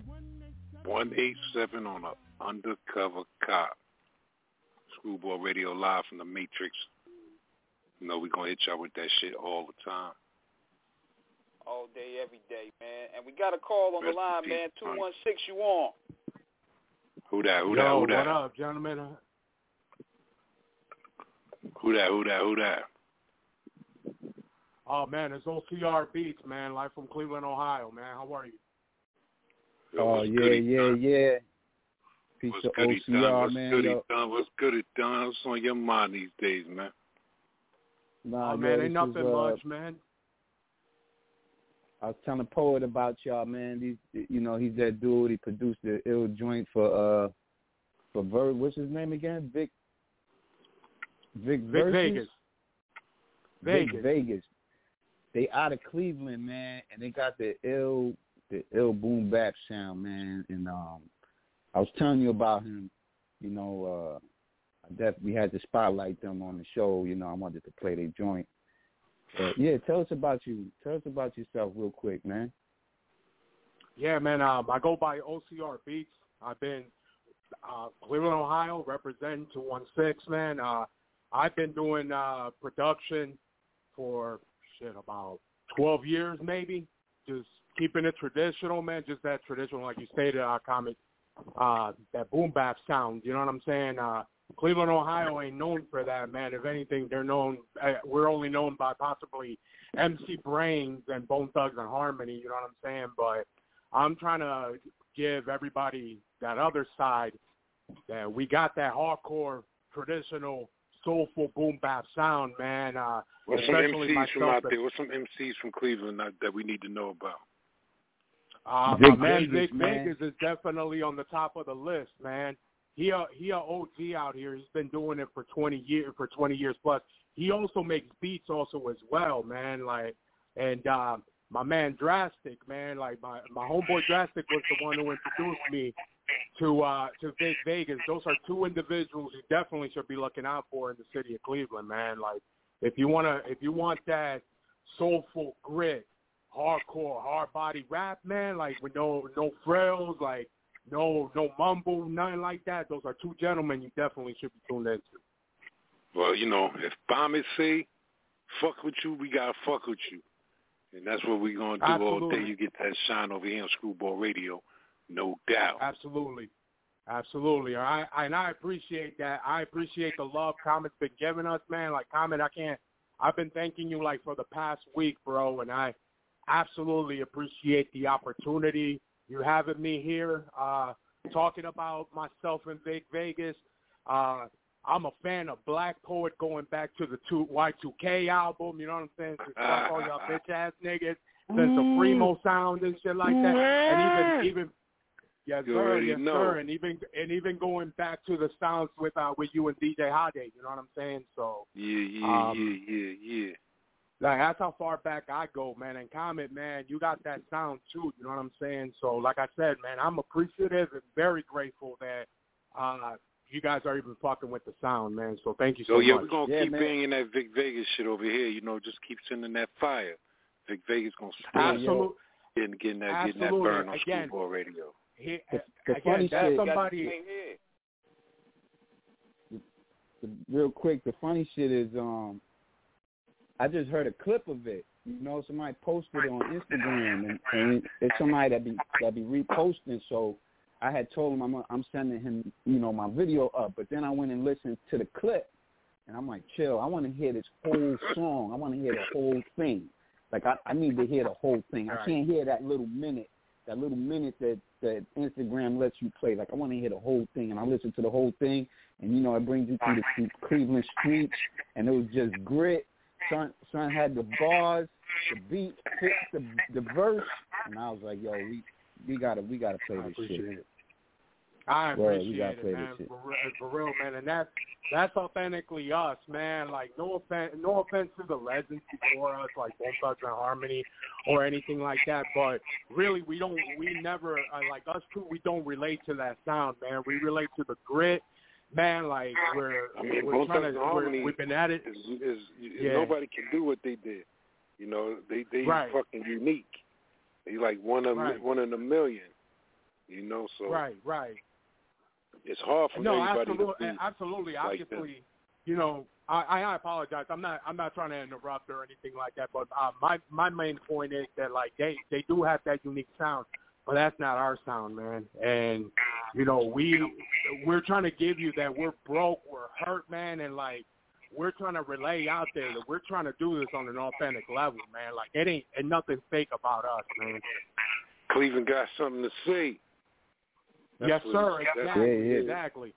one eighty-seven on an undercover cop. Screwball Radio live from the Matrix. You know we gonna hit y'all with that shit all the time. All day, every day, man. And we got a call on Rest the line, man. two one six, you on. Who that? Who Yo, that? Who that? what up, gentlemen? Who that? Who that? Who that? Oh, man, it's O C R Beats, man. Live from Cleveland, Ohio, man. How are you? Oh, yeah, yeah, yeah. Piece What's of good, O C R, What's man. good, Yo. done? What's good, it done? What's on your mind these days, man? Nah, Oh, man, yo, ain't this nothing is, uh, much, man. I was telling the poet about y'all, man. These, you know, he's that dude. He produced the ill joint for uh for Ver. What's his name again? Vic. Vic, Vic Versus? Vegas. Vic Vegas. Vegas. They out of Cleveland, man, and they got the ill the ill boom bap sound, man. And um, I was telling you about him. You know, uh, I def- we had to spotlight them on the show. You know, I wanted to play their joint. But yeah, tell us about you. Tell us about yourself real quick, man. Yeah, man, um, I go by O C R Beats. I've been uh, Cleveland, Ohio, representing two one six, man. Uh, I've been doing uh, production for, shit, about twelve years maybe, just keeping it traditional, man, just that traditional, like you stated, uh, comic, uh, that boom bap sound, you know what I'm saying? Uh, Cleveland, Ohio ain't known for that, man. If anything, they're known, uh, we're only known by possibly M C Brains and Bone Thugs and Harmony, you know what I'm saying? But I'm trying to give everybody that other side that we got that hardcore, traditional, soulful boom bap sound, man. Uh, What's some M especially Cs from myself out there? What's some M Cs from Cleveland that, that we need to know about? Uh, Vic my man, Vegas, Vic man. Vegas is definitely on the top of the list, man. He a, he a O G out here. He's been doing it for twenty years, for twenty years plus. He also makes beats also as well, man. Like, and uh, my man Drastic, man. Like my my homeboy Drastic was the one who introduced me to uh, to Vic Vegas. Those are two individuals you definitely should be looking out for in the city of Cleveland, man. Like, if you wanna, if you want that soulful grit, hardcore, hard body rap, man. Like with no no frills, like. No, no mumble, nothing like that. Those are two gentlemen you definitely should be tuned into. Well, you know, if Bombers say, fuck with you, we got to fuck with you. And that's what we're going to do Absolutely. all day. You get that shine over here on Screwball Radio, no doubt. Absolutely. Absolutely. I, and I appreciate that. I appreciate the love Comment's been giving us, man. Like, Comment, I can't, I've been thanking you, like, for the past week, bro, and I, absolutely appreciate the opportunity you having me here, uh, talking about myself in Vic Vegas. Uh, I'm a fan of Black Poet going back to the two, Y two K album, you know what I'm saying? Since fuck all y'all bitch-ass niggas, since the Primo sound and shit like that. And even, even yes, you sir, yes, know. sir. And even, and even going back to the sounds with uh, with you and D J Hade, you know what I'm saying? So Yeah, yeah, um, yeah, yeah, yeah. Like, that's how far back I go, man. And Comet, man, you got that sound, too. You know what I'm saying? So, like I said, man, I'm appreciative and very grateful that uh, you guys are even fucking with the sound, man. So, thank you so oh, yeah, much. we're going to yeah, keep man. banging that Vic Vegas shit over here. You know, just keep sending that fire. Vic Vegas going to stay Absolutely. getting, getting, that, getting that Absolutely. burn on Again, Schoolboy Radio. He, The, the again, funny that's shit, somebody... the, the, real quick, the funny shit is, um, I just heard a clip of it. You know, somebody posted it on Instagram, and, and it's somebody that be that be reposting. So I had told him I'm I'm sending him, you know, my video up. But then I went and listened to the clip, and I'm like, chill. I want to hear this whole song. I want to hear the whole thing. Like I, I need to hear the whole thing. I can't hear that little minute, that little minute that that Instagram lets you play. Like I want to hear the whole thing, and I listened to the whole thing, and you know, it brings you through the Cleveland streets, and it was just grit. Son, son had the bars, the beat, fit the the verse, and I was like, "Yo, we we gotta we gotta play I this appreciate shit." It. I Word, appreciate we gotta it, play man. this shit. For, for real, man, and that's that's authentically us, man. Like no offense, no offense to the legends before us, like Bone Thugs and Harmony or anything like that. But really, we don't, we never uh, like us two. We don't relate to that sound, man. We relate to the grit. Man, like we're, I mean, we're Bone trying Thugs to, and Harmony we're, we've been at it. Is, is, is yeah. Nobody can do what they did. You know, they they right. fucking unique. They like one of right. one in a million. You know, so right, right. It's hard for no, anybody absolutely, to be absolutely. like Obviously, this. you know, I, I apologize. I'm not, I'm not trying to interrupt or anything like that. But uh, my, my main point is that like they, they do have that unique sound, but that's not our sound, man. And you know, we, we're trying to give you that we're broke, we're hurt, man, and like we're trying to relay out there that we're trying to do this on an authentic level, man. Like it ain't, and nothing fake about us, man. Cleveland got something to say. That's yes, sir. Exactly. Yeah, yeah. Exactly.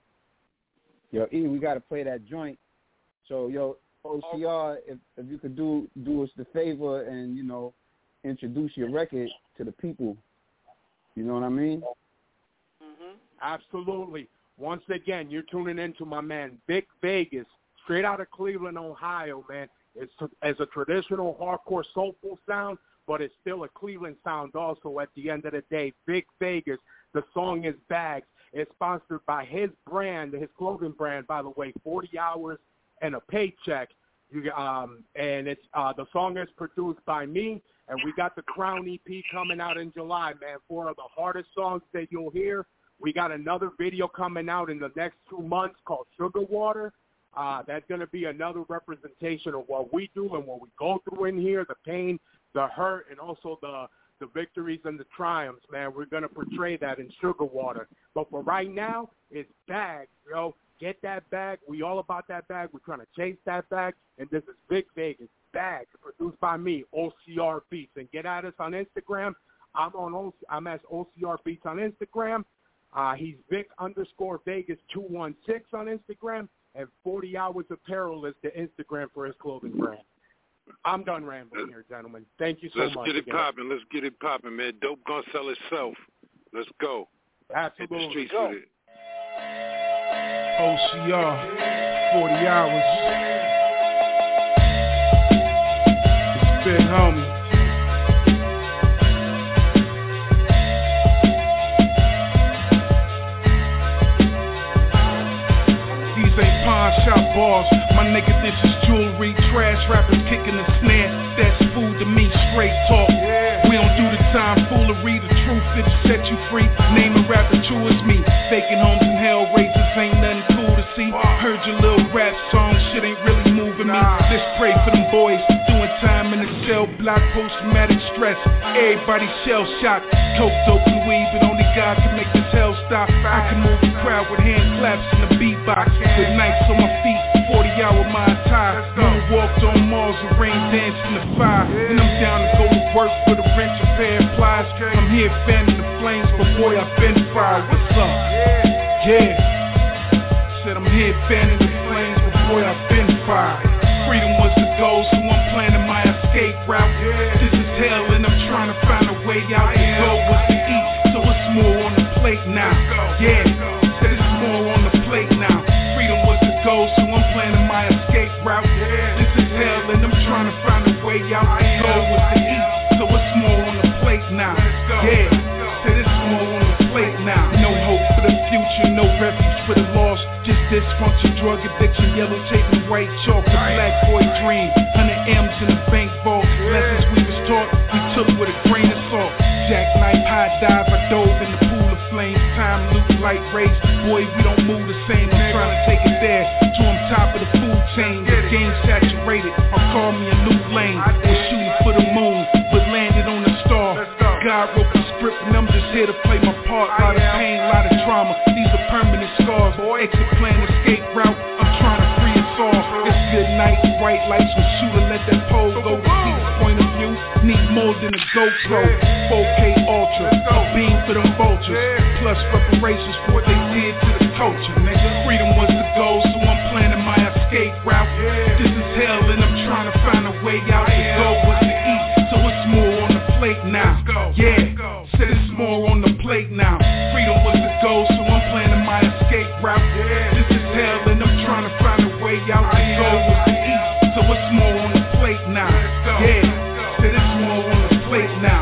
Yo, E, we gotta play that joint. So, yo, O C R, if if you could do do us the favor and you know introduce your record to the people. You know what I mean? Mm-hmm. Absolutely. Once again, you're tuning in to my man Vic Vegas, straight out of Cleveland, Ohio, man. It's as a traditional hardcore soulful sound, but it's still a Cleveland sound also at the end of the day. Vic Vegas. The song is Bags. It's sponsored by his brand, his clothing brand, by the way, forty hours and a Paycheck. You, um, and it's uh, the song is produced by me, and we got the Crown E P coming out in July, man. Four of the hardest songs that you'll hear. We got another video coming out in the next two months called Sugar Water. Uh, that's going to be another representation of what we do and what we go through in here, the pain, the hurt, and also the the victories and the triumphs, man. We're going to portray that in Sugar Water. But for right now, it's Bags, yo. Get that bag. We all about that bag. We're trying to chase that bag. And this is Vic Vegas, Bags, produced by me, O C R Beats. And get at us on Instagram. I'm on O C, I'm as O C R Beats on Instagram. Uh, he's Vic underscore Vegas two one six on Instagram. And forty Hours Apparel is the Instagram for his clothing brand. I'm done rambling here, gentlemen. Thank you so Let's much. Let's get it again. popping. Let's get it popping, man. Dope gonna sell itself. Let's go. Absolutely. Hit the streets go. with it. O C R, forty hours. Big homie. These ain't pawn shop bars. My nigga, this is jewelry. Trash rappers kicking the snare. That's food to me, straight talk. We don't do the time foolery. The truth, it'll set you free. Name a rapper true as me. Faking homes and hell raisers ain't nothing cool to see. Heard your little rap song, shit ain't really moving me. Let's pray for them boys doing time in the cell block, post-traumatic stress. Everybody shell shocked. Coke, dope, and weed, but only God can make this hell stop. I can move the crowd with hand claps and a beatbox. With nights on my feet, forty hour my tie. Moon walked on Mars and rain danced in the fire. And I'm down to go to work for the wrench and pair of plies. I'm here fanning the flames, but boy, I've been fried. What's up? Yeah. Said I'm here fanning the flames, but boy, I've been fried. Freedom was the goal, so I'm planning my escape route. This is hell, and I'm trying to find a way out. The goal was to eat, so it's more on the plate now. Yeah. Said it's more on the plate now. Freedom was the goal, so I'm planning my escape route. This is hell, and I'm trying to find a way out. The goal was to eat, so it's more on the plate now. Yeah, said it's more on the plate now. No hope for the future, no refuge for the lost. Just dysfunction, drug addiction, yellow tape and white chalk. The black boy dream, one hundred M's in the bank vault. Lessons we was taught, we took with a grain of salt. Jackknife, high dive, I dove in the pool of flames. Time, loot, light race. Boy, we don't move the same. I'm trying to take it there, to I'm top of the food chain. The game saturated, I'll call me a new lane. We're shooting for the moon, but landed on the star. God wrote the script and I'm just here to play my part. Lot of pain, lot of trauma, these are permanent scars. Exit plan, escape route, I'm trying to free us all. It's good night, white lights will shoot and let that pole go. To see the point of view, need more than a GoPro. four K Ultra, a beam for them vultures. Plus reparations for what they did to the culture, nigga. Freedom was the goal, so I'm planning my escape route. This is hell and I'm trying to find a way out. The goal was to eat, so it's more on the plate now. Yeah, said it's more on the plate now. Freedom was the goal, so I'm planning my escape route. This is hell and I'm trying to find a way out. The goal was to eat, so it's more on the plate now. Yeah, said it's more on the plate now.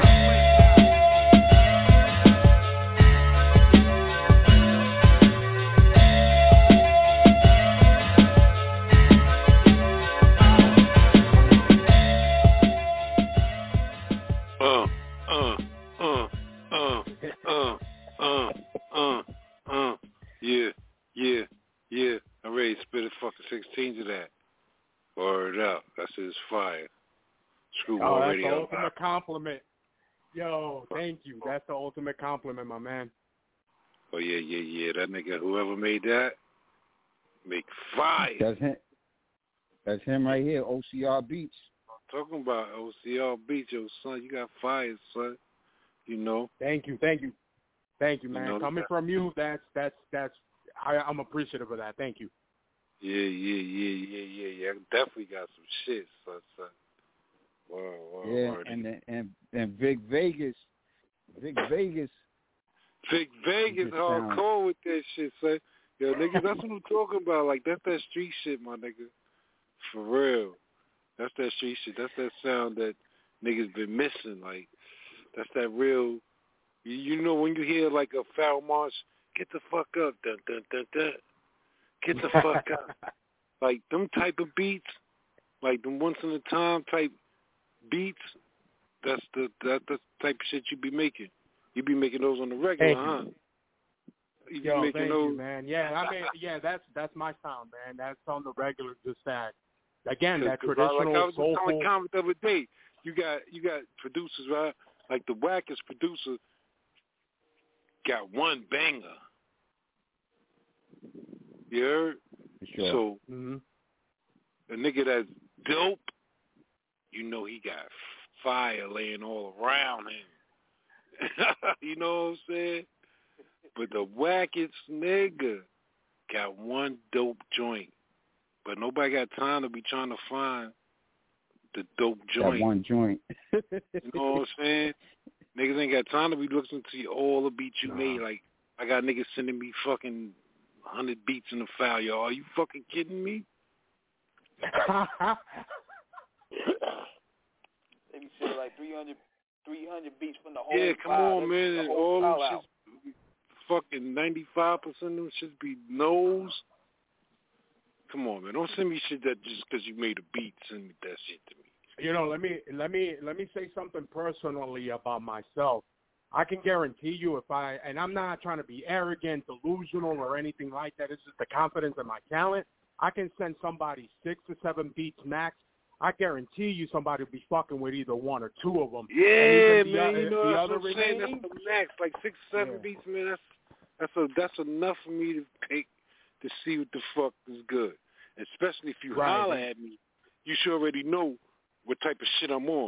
Uh, uh, uh, uh, uh, uh, uh, uh, yeah, yeah, yeah. I'm ready to spit a fucking sixteen to that. Word up. That's his fire. Screwball Oh, that's Radio. the ultimate compliment. Yo, thank you. That's the ultimate compliment, my man. Oh, yeah, yeah, yeah. That nigga, whoever made that, make fire. That's him. That's him right here, O C R Beats. Talking about O C R Beats, yo, son. You got fire, son. You know. Thank you, thank you. Thank you, man. You know, Coming that. from you, that's, that's, that's, I, I'm appreciative of that. Thank you. Yeah, yeah, yeah, yeah, yeah, yeah. I definitely got some shit, son, son. Wow, wow, Yeah, wow. and and and Vic Vegas, Vic Vegas, Vic Vegas hardcore with that shit, son. Yo, nigga, that's what I'm talking about. Like, that's that street shit, my nigga. For real. That's that street shit. That's that sound that niggas been missing. Like, that's that real, you, you know when you hear, like, a foul march, get the fuck up, dun, dun, dun, dun. Get the fuck up. Like, them type of beats, like them once in a time type beats, that's the that the type of shit you be making. You be making those on the regular, Thank huh? You. You be Yo, making thank those. you, man. Yeah, I mean, yeah, that's that's my sound, man. That's on the regular, just that. Again, that Cause traditional, like I was just soulful. telling comment the other day, you got you got producers, right? Like the wackest producer got one banger. You heard? Sure. So mm-hmm. a nigga that's dope, you know he got fire laying all around him. You know what I'm saying? But the wackest nigga got one dope joint. But nobody got time to be trying to find the dope joint. That one joint. You know what I'm saying? Niggas ain't got time to be listening to all the beats you nah. made. Like, I got niggas sending me fucking one hundred beats in the file, yo. Are you fucking kidding me? Maybe say like three hundred, three hundred beats from the whole Yeah, come file. on, man. The All them shits, fucking ninety-five percent of them shits be no's. Come on, man. Don't send me shit that just because you made a beat, send me that shit to me. You know, let me let me let me say something personally about myself. I can guarantee you if I, and I'm not trying to be arrogant, delusional, or anything like that. It's just the confidence in my talent. I can send somebody six or seven beats max. I guarantee you somebody will be fucking with either one or two of them. Yeah, the, man. Uh, you know the that's other what I'm saying. That's the max, like six, seven yeah. beats, man. That's that's a that's enough for me to take to see what the fuck is good. Especially if you right. holler at me, you should already know what type of shit I'm on.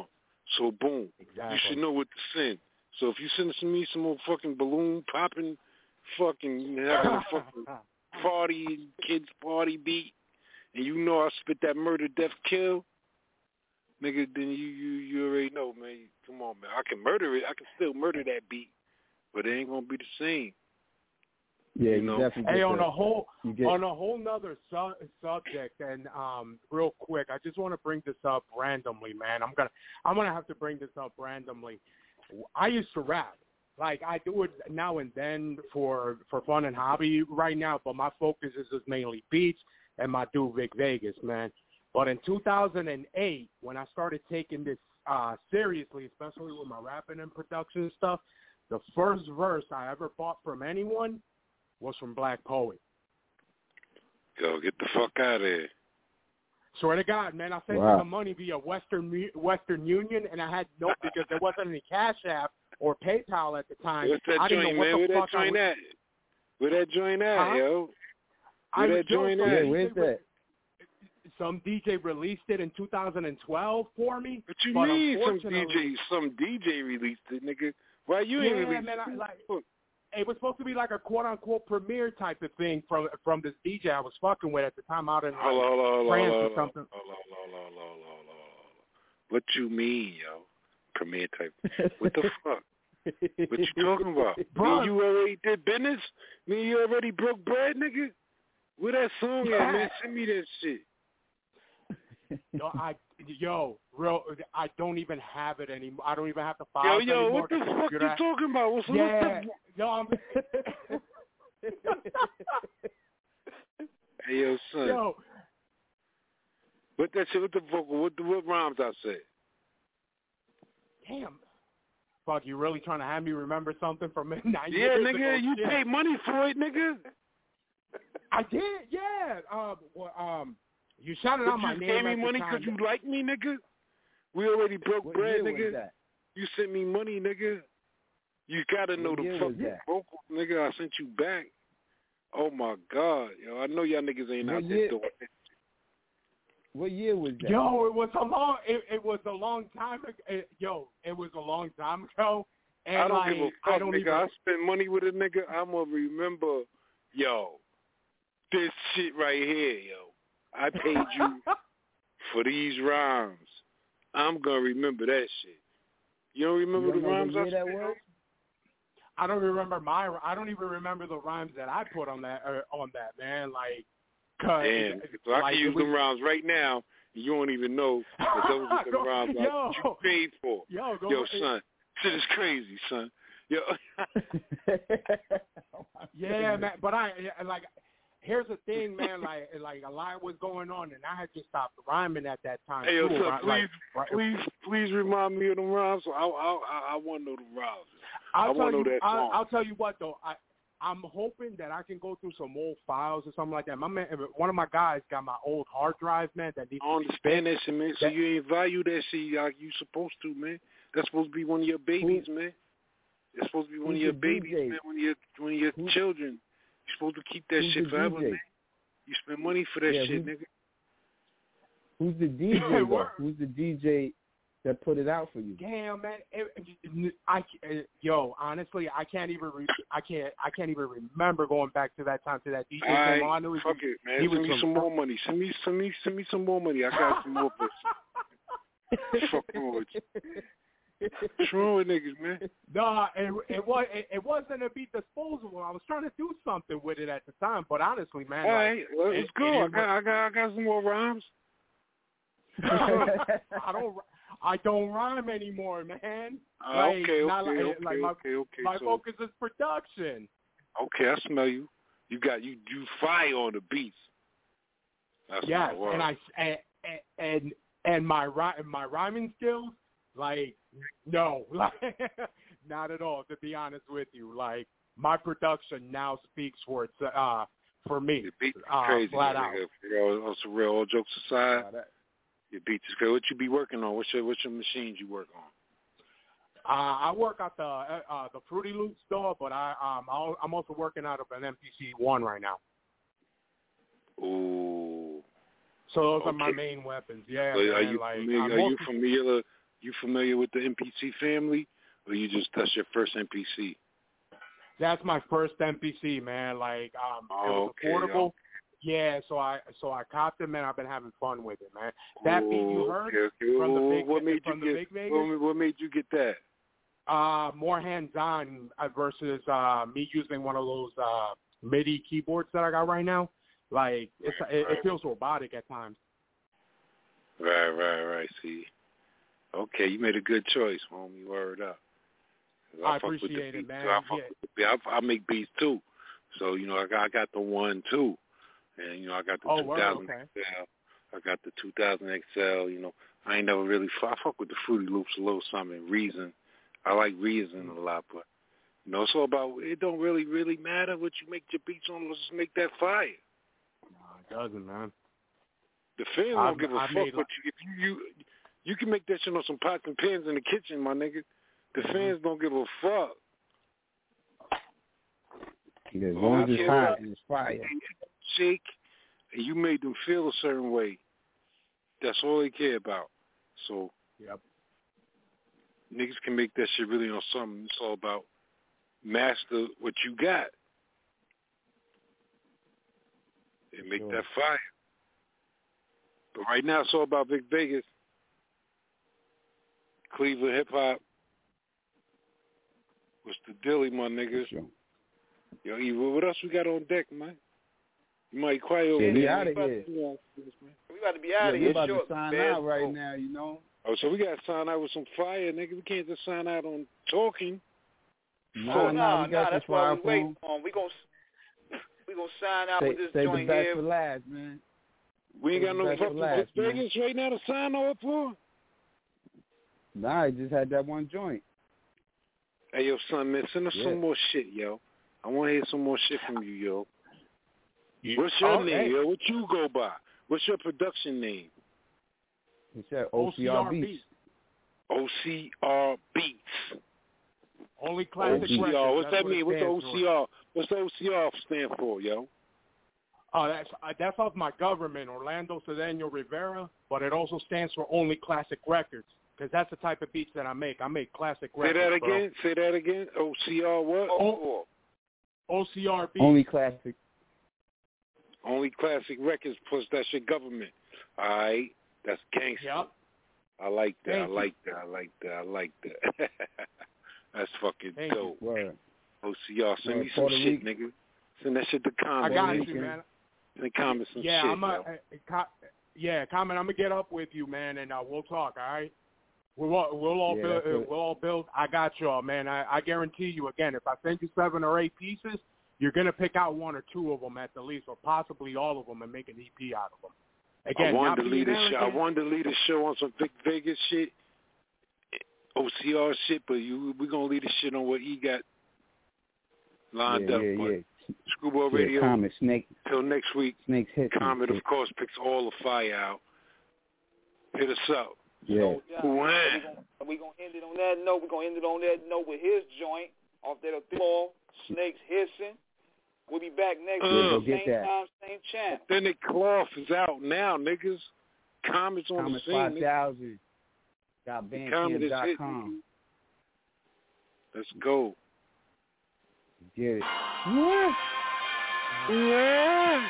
So boom, exactly. You should know what to send. So if you send some me some more fucking balloon popping, fucking having a fucking party, kids party beat, and you know I spit that murder, death, kill, nigga, then you you you already know, man. Come on, man. I can murder it. I can still murder that beat, but it ain't gonna be the same. Yeah, you know. Definitely hey, get on that. a whole get... on a whole nother su- subject, and um, real quick, I just want to bring this up randomly, man. I'm gonna I'm gonna have to bring this up randomly. I used to rap. Like, I do it now and then for, for fun and hobby right now, but my focus is just mainly beats and my dude Vic Vegas, man. But in two thousand eight, when I started taking this uh, seriously, especially with my rapping and production and stuff, the first verse I ever bought from anyone was from Black Poet. Yo, get the fuck out of here. Swear to God, man, I sent wow. you the money via Western Western Union, and I had no, because there wasn't any Cash App or PayPal at the time. What's that I didn't joint, know what man? the Where fuck that joint I was... at? Where that joint at, huh? yo? I Where was that joint at? Yeah, where's that? Some D J released it in two thousand twelve for me. What you but mean some D unfortunately- J, some D J released it, nigga? Why you yeah, ain't released man, it? I, like, it was supposed to be like a quote-unquote premiere type of thing from from this D J I was fucking with at the time out in like, hold on, hold on, hold on, France hold or on, something. Hold on, hold on, hold on, hold on, hold on. What you mean, yo? Premiere type. What the fuck? What you talking about? Bro. Me, you already did business? Me, you already broke bread, nigga? Where that song at, man? Send me that shit. Yo, I, yo, real, I don't even have it anymore. I don't even have to file Yo, it yo, anymore. what the fuck you talking about? What's yeah, the... no, I'm. Hey, yo, son. Yo, what that shit? What the fuck? What the what rhymes I said? damn. Fuck, you really trying to have me remember something from nine Yeah, years ago? nigga, you Shit. paid money for it, nigga. I did, yeah. Um, well, um, you shouted But out my you name gave me at the money time. because you like me, nigga. We already broke What bread, year was nigga. that? You sent me money, nigga. You gotta know What the year was fucking that? vocal, nigga. I sent you back. Oh my God, yo! I know y'all niggas ain't What out there year- doing it. What year was that? Yo, it was a long. It, it was a long time ago. It, yo, it was a long time ago. And I don't like, give a fuck, I don't nigga. even. I spend money with a nigga. I'm gonna remember, yo, this shit right here, yo. I paid you for these rhymes. I'm gonna remember that shit. You don't remember You don't the know rhymes what I year that spent? was? I don't remember my. I don't even remember the rhymes that I put on that. Uh, on that man, like. Cause Damn, so I like, can use was, them rhymes right now. And you don't even know that those are the Go, rhymes I, yo, you paid for. Yo, go, yo, son, shit is crazy, son. Yo. Yeah, man. But I like. Here's the thing, man. Like, like a lot was going on, and I had just stopped rhyming at that time. Hey, yo, too, son, right? please, like, right. please, please remind me of them rhymes. So I, I, I, I want to know them rhymes. I'll I tell want to know you. that song. I'll, I'll tell you what though. I. I'm hoping that I can go through some old files or something like that. My man, one of my guys got my old hard drive, man. That needs I understand that shit, man. So that, you ain't value that shit like you supposed to, man. That's supposed to be one of your babies, Who, man. It's supposed to be one of who's your the babies, D J? man. One of your, one of your Who, children. You're supposed to keep that who's shit the forever, D J? man. You spend money for that Yeah, shit, who- nigga. Who's the D J? though? Who's the D J that put it out for you? damn, man. It, it, I, it, yo, honestly, I can't even. Re, I can't. I can't even remember going back to that time to that D J. All right, All I knew was fuck it, man. he Send was me some more money. Send me, send me, send me some more money. I got some more pussy. Fuck wrong with you? What's wrong with niggas, man? No, it, it was. It, it wasn't to be disposable. I was trying to do something with it at the time, but honestly, man, All like, right, well, let's it, go. it I is got, I got, I got some more rhymes. I don't. I don't rhyme anymore, man. Uh, Like, okay, okay, not like, okay, like my, okay, okay. my so, focus is production. okay, I smell you. You got you, you fire on the beats. That's Yes, my word. and I and and and my ry- my rhyming skills, like no, like not at all. To be honest with you, like my production now speaks for it. Uh, for me, Your beats is uh, crazy, flat man, out. nigga. For real, on some real, all jokes aside, Nah, that- your beats is crazy. What you be working on? What's your what's your machines you work on? Uh, I work at the uh, uh, the Fruity Loop store, but I um I'll, I'm also working out of an M P C one right now. Ooh. So those Okay. are my main weapons. Yeah, So man. are you like, familiar, I'm are you mostly- familiar You familiar with the M P C family, or you just that's your first M P C? That's my first M P C, man. Like, um, oh, it was okay, affordable. Yeah. Yeah, so I so I copped it, man. I've been having fun with it, man. That beat you heard okay, okay. from the big what made from you the get, big Vegas? What, what made you get that? Uh, more hands-on uh, versus uh, me using one of those uh, MIDI keyboards that I got right now. Like, it's right, it, right. it feels robotic at times. Right, right, right. See, okay, you made a good choice, homie. Word up. I, I fuck with the appreciate it, beats, man. So I, fuck Yeah. with the, I, I make beats too, so you know I got I got the one too, and you know I got the Oh, two word, thousand okay. X L. I got the two thousand X L. You know I ain't never really I fuck with the Fruity Loops a little something. Reason, I like Reason a lot, but you know it's all about it. Don't really really matter what you make your beats on. Let's just make that fire. No, it doesn't, man. The fans I've- don't give a I've fuck made what you if you, you you can make that shit on some pots and pans in the kitchen, my nigga. The fans don't give a fuck. Yeah, as long as it's hot and it's fire. Shake, and you made them feel a certain way. That's all they care about. So, yep. Niggas can make that shit really on something. It's all about master what you got and make Sure. that fire. But right now, it's all about Vic Vegas, Cleveland hip hop. What's the dilly, my niggas? Sure. Yo, E, what else we got on deck, man? You might quiet over Yeah, we there. out of here. We got to be out Yeah, of we here. about short, to sign man. out right now, you know. Oh, so we got to sign out with some fire, nigga. We can't just sign out on talking. Nah, Oh, nah, nah, we got nah, this that's why fire we for waiting on. We gonna we gonna sign out Say, with this say the joint best here. for last, man. We ain't Say got the no best for fucking last, Vic man. Vegas right now to sign up for. Nah, I just had that one joint. Hey, yo, son, man, send us Yeah. some more shit, yo. I want to hear some more shit from you, yo. What's your Oh, name, hey. yo? What you go by? What's your production name? He said O C R Beats. O C R Beats. Only classic O C R. records. What's That's that what it mean? What's the O stands C for. R? What's the O C R stand for, yo? Oh, that's uh, that's off my government, Orlando Cedeno Rivera, but it also stands for Only Classic Records, because that's the type of beats that I make. I make classic Say records. that again. Say that again. O C R what? O- O C R beats. Only classic. Only classic records plus that's your government. All right. That's gangster. Yep. I like that. Thank I you. like that. I like that. I like that. That's fucking Thank you. dope. Word. O C R. Send Word. me some Puerto shit, Rican. nigga. Send that shit to I comment. got nigga. you, man. Send the comments some Yeah, shit, I'm a, yo. uh, co- yeah, comment. I'm gonna get up with you, man, and uh, we'll talk. All right. We'll all, we'll all Yeah, build. that's Uh, it. we'll all build. I got y'all, man. I, I guarantee you. Again, if I send you seven or eight pieces, you're gonna pick out one or two of them at the least, or possibly all of them, and make an E P out of them. Again, I wanted not to lead a being show. I arrogant. wanted to lead a show on some Vic Vegas shit, O C R shit, but you we gonna lead a shit on what he got lined yeah, up. yeah, but yeah. Screwball Yeah, Radio. Comet, Snake, Till next week. Snake's hit. Comet, of course, picks all the fire out. Hit us up. Yeah. No doubt. Who We're win? gonna, we gonna end it on that note. We're gonna end it on that note with his joint off that ball, Snakes Hissing. We'll be back next Uh, week, go get same that. time, same channel. Authentic Cloth is out now, niggas. Comet's on Comet the scene. five nigga. thousand. Dot Comet is bandcamp dot hitting. com. Let's go. Get it. What? Yeah.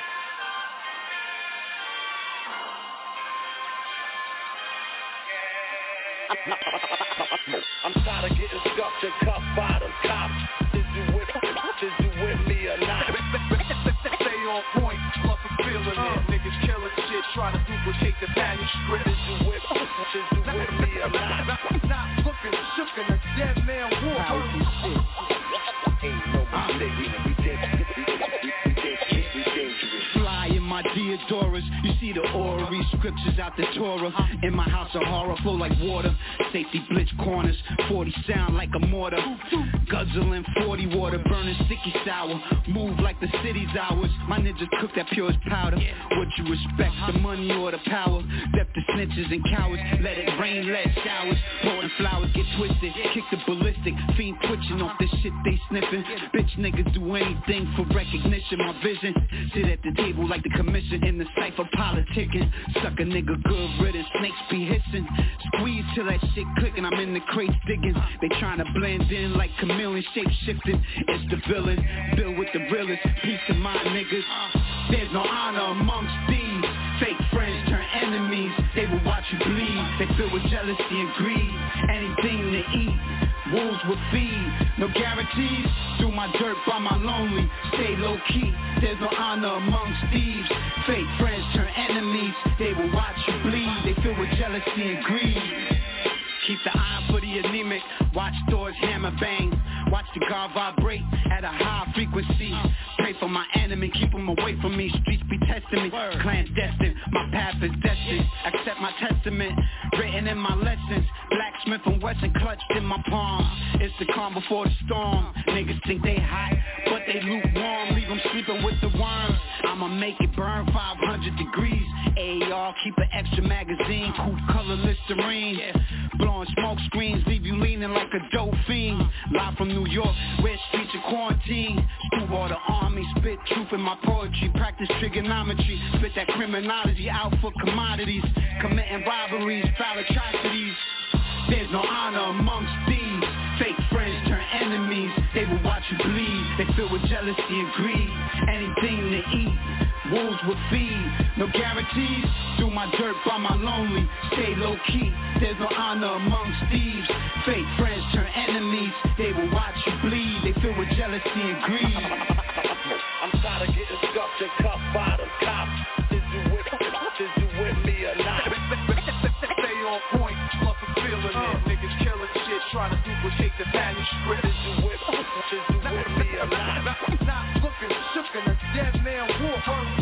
I'm tired of getting scuffed and cuffed by them cops. Is you with, is you with me or not? Stay on point, plus I'm feeling it. Niggas killing shit, try to duplicate the manuscript. Is you with, is you with me or not? Not looking, shook in a dead man walk. Ain't no mistake, we dangerous. Fly in my Deodoras, you see the aura, read scriptures out the Torah. In my house of horror, flow like water. Safety blitz corners, forty sound like a mortar. Guzzling forty water, burning sticky sour. Move like the city's ours. My ninjas cook that pure as powder. What you respect, the money or the power? Depth the snitches and cowards. Let it rain, let it showers. Pouring flowers get twisted, kick the ballistic. Fiend twitching off this shit they sniffing. Bitch niggas do anything for recognition. My vision, sit at the table like the commission in the cipher politicking. Suck a nigga good riddance, snakes be hissing. Squeeze till that shit clicking, I'm in the crates digging. They trying to blend in like chameleon shape shifting. It's the villain, build with the realest. Peace of mind, niggas. There's no honor amongst these. Fake friends turn enemies. They will watch you bleed. They fill with jealousy and greed. Anything to eat, wolves will feed. No guarantees. Do my dirt by my lonely. Stay low key. There's no honor amongst thieves. Fake friends turn enemies. They will watch you bleed. They fill with jealousy and greed. Keep the eye for the anemic. Watch doors hammer bang. Watch the guard vibrate at a high frequency. Pray for my enemy, keep them away from me. Streets be testing me, clandestine. My path is destined. Accept my testament, written in my lessons. Blacksmith and Wesson clutched in my palm. It's the calm before the storm. Niggas think they hot, but they lukewarm. Leave them sleeping with the worms. I'ma make it burn five hundred degrees. A R, keep an extra magazine. Cool color Listerine. Blowing smoke screens, leave you leaning like a dope fiend. Live from New York, where streets are quarantine. Screwball the army, spit truth in my poetry. Practice trigonometry, spit that criminology out for commodities. Committing robberies, foul atrocities. There's no honor amongst thieves. Fake friends turn enemies. They will watch you bleed. They fill with jealousy and greed. Anything to eat, wolves will feed. No guarantees. Do my dirt by my lonely. Stay low key. There's no honor amongst thieves. Fake friends turn enemies. They will watch you bleed. They fill with jealousy and greed. I'm tired of getting scuffed and cuffed by them cops. Is you with, is you with me or not? Stay on point, plus I'm feeling it. Niggas killing shit, trying to duplicate the manuscript. Is you with, is you with me or not? Not looking, shook in a dead man war.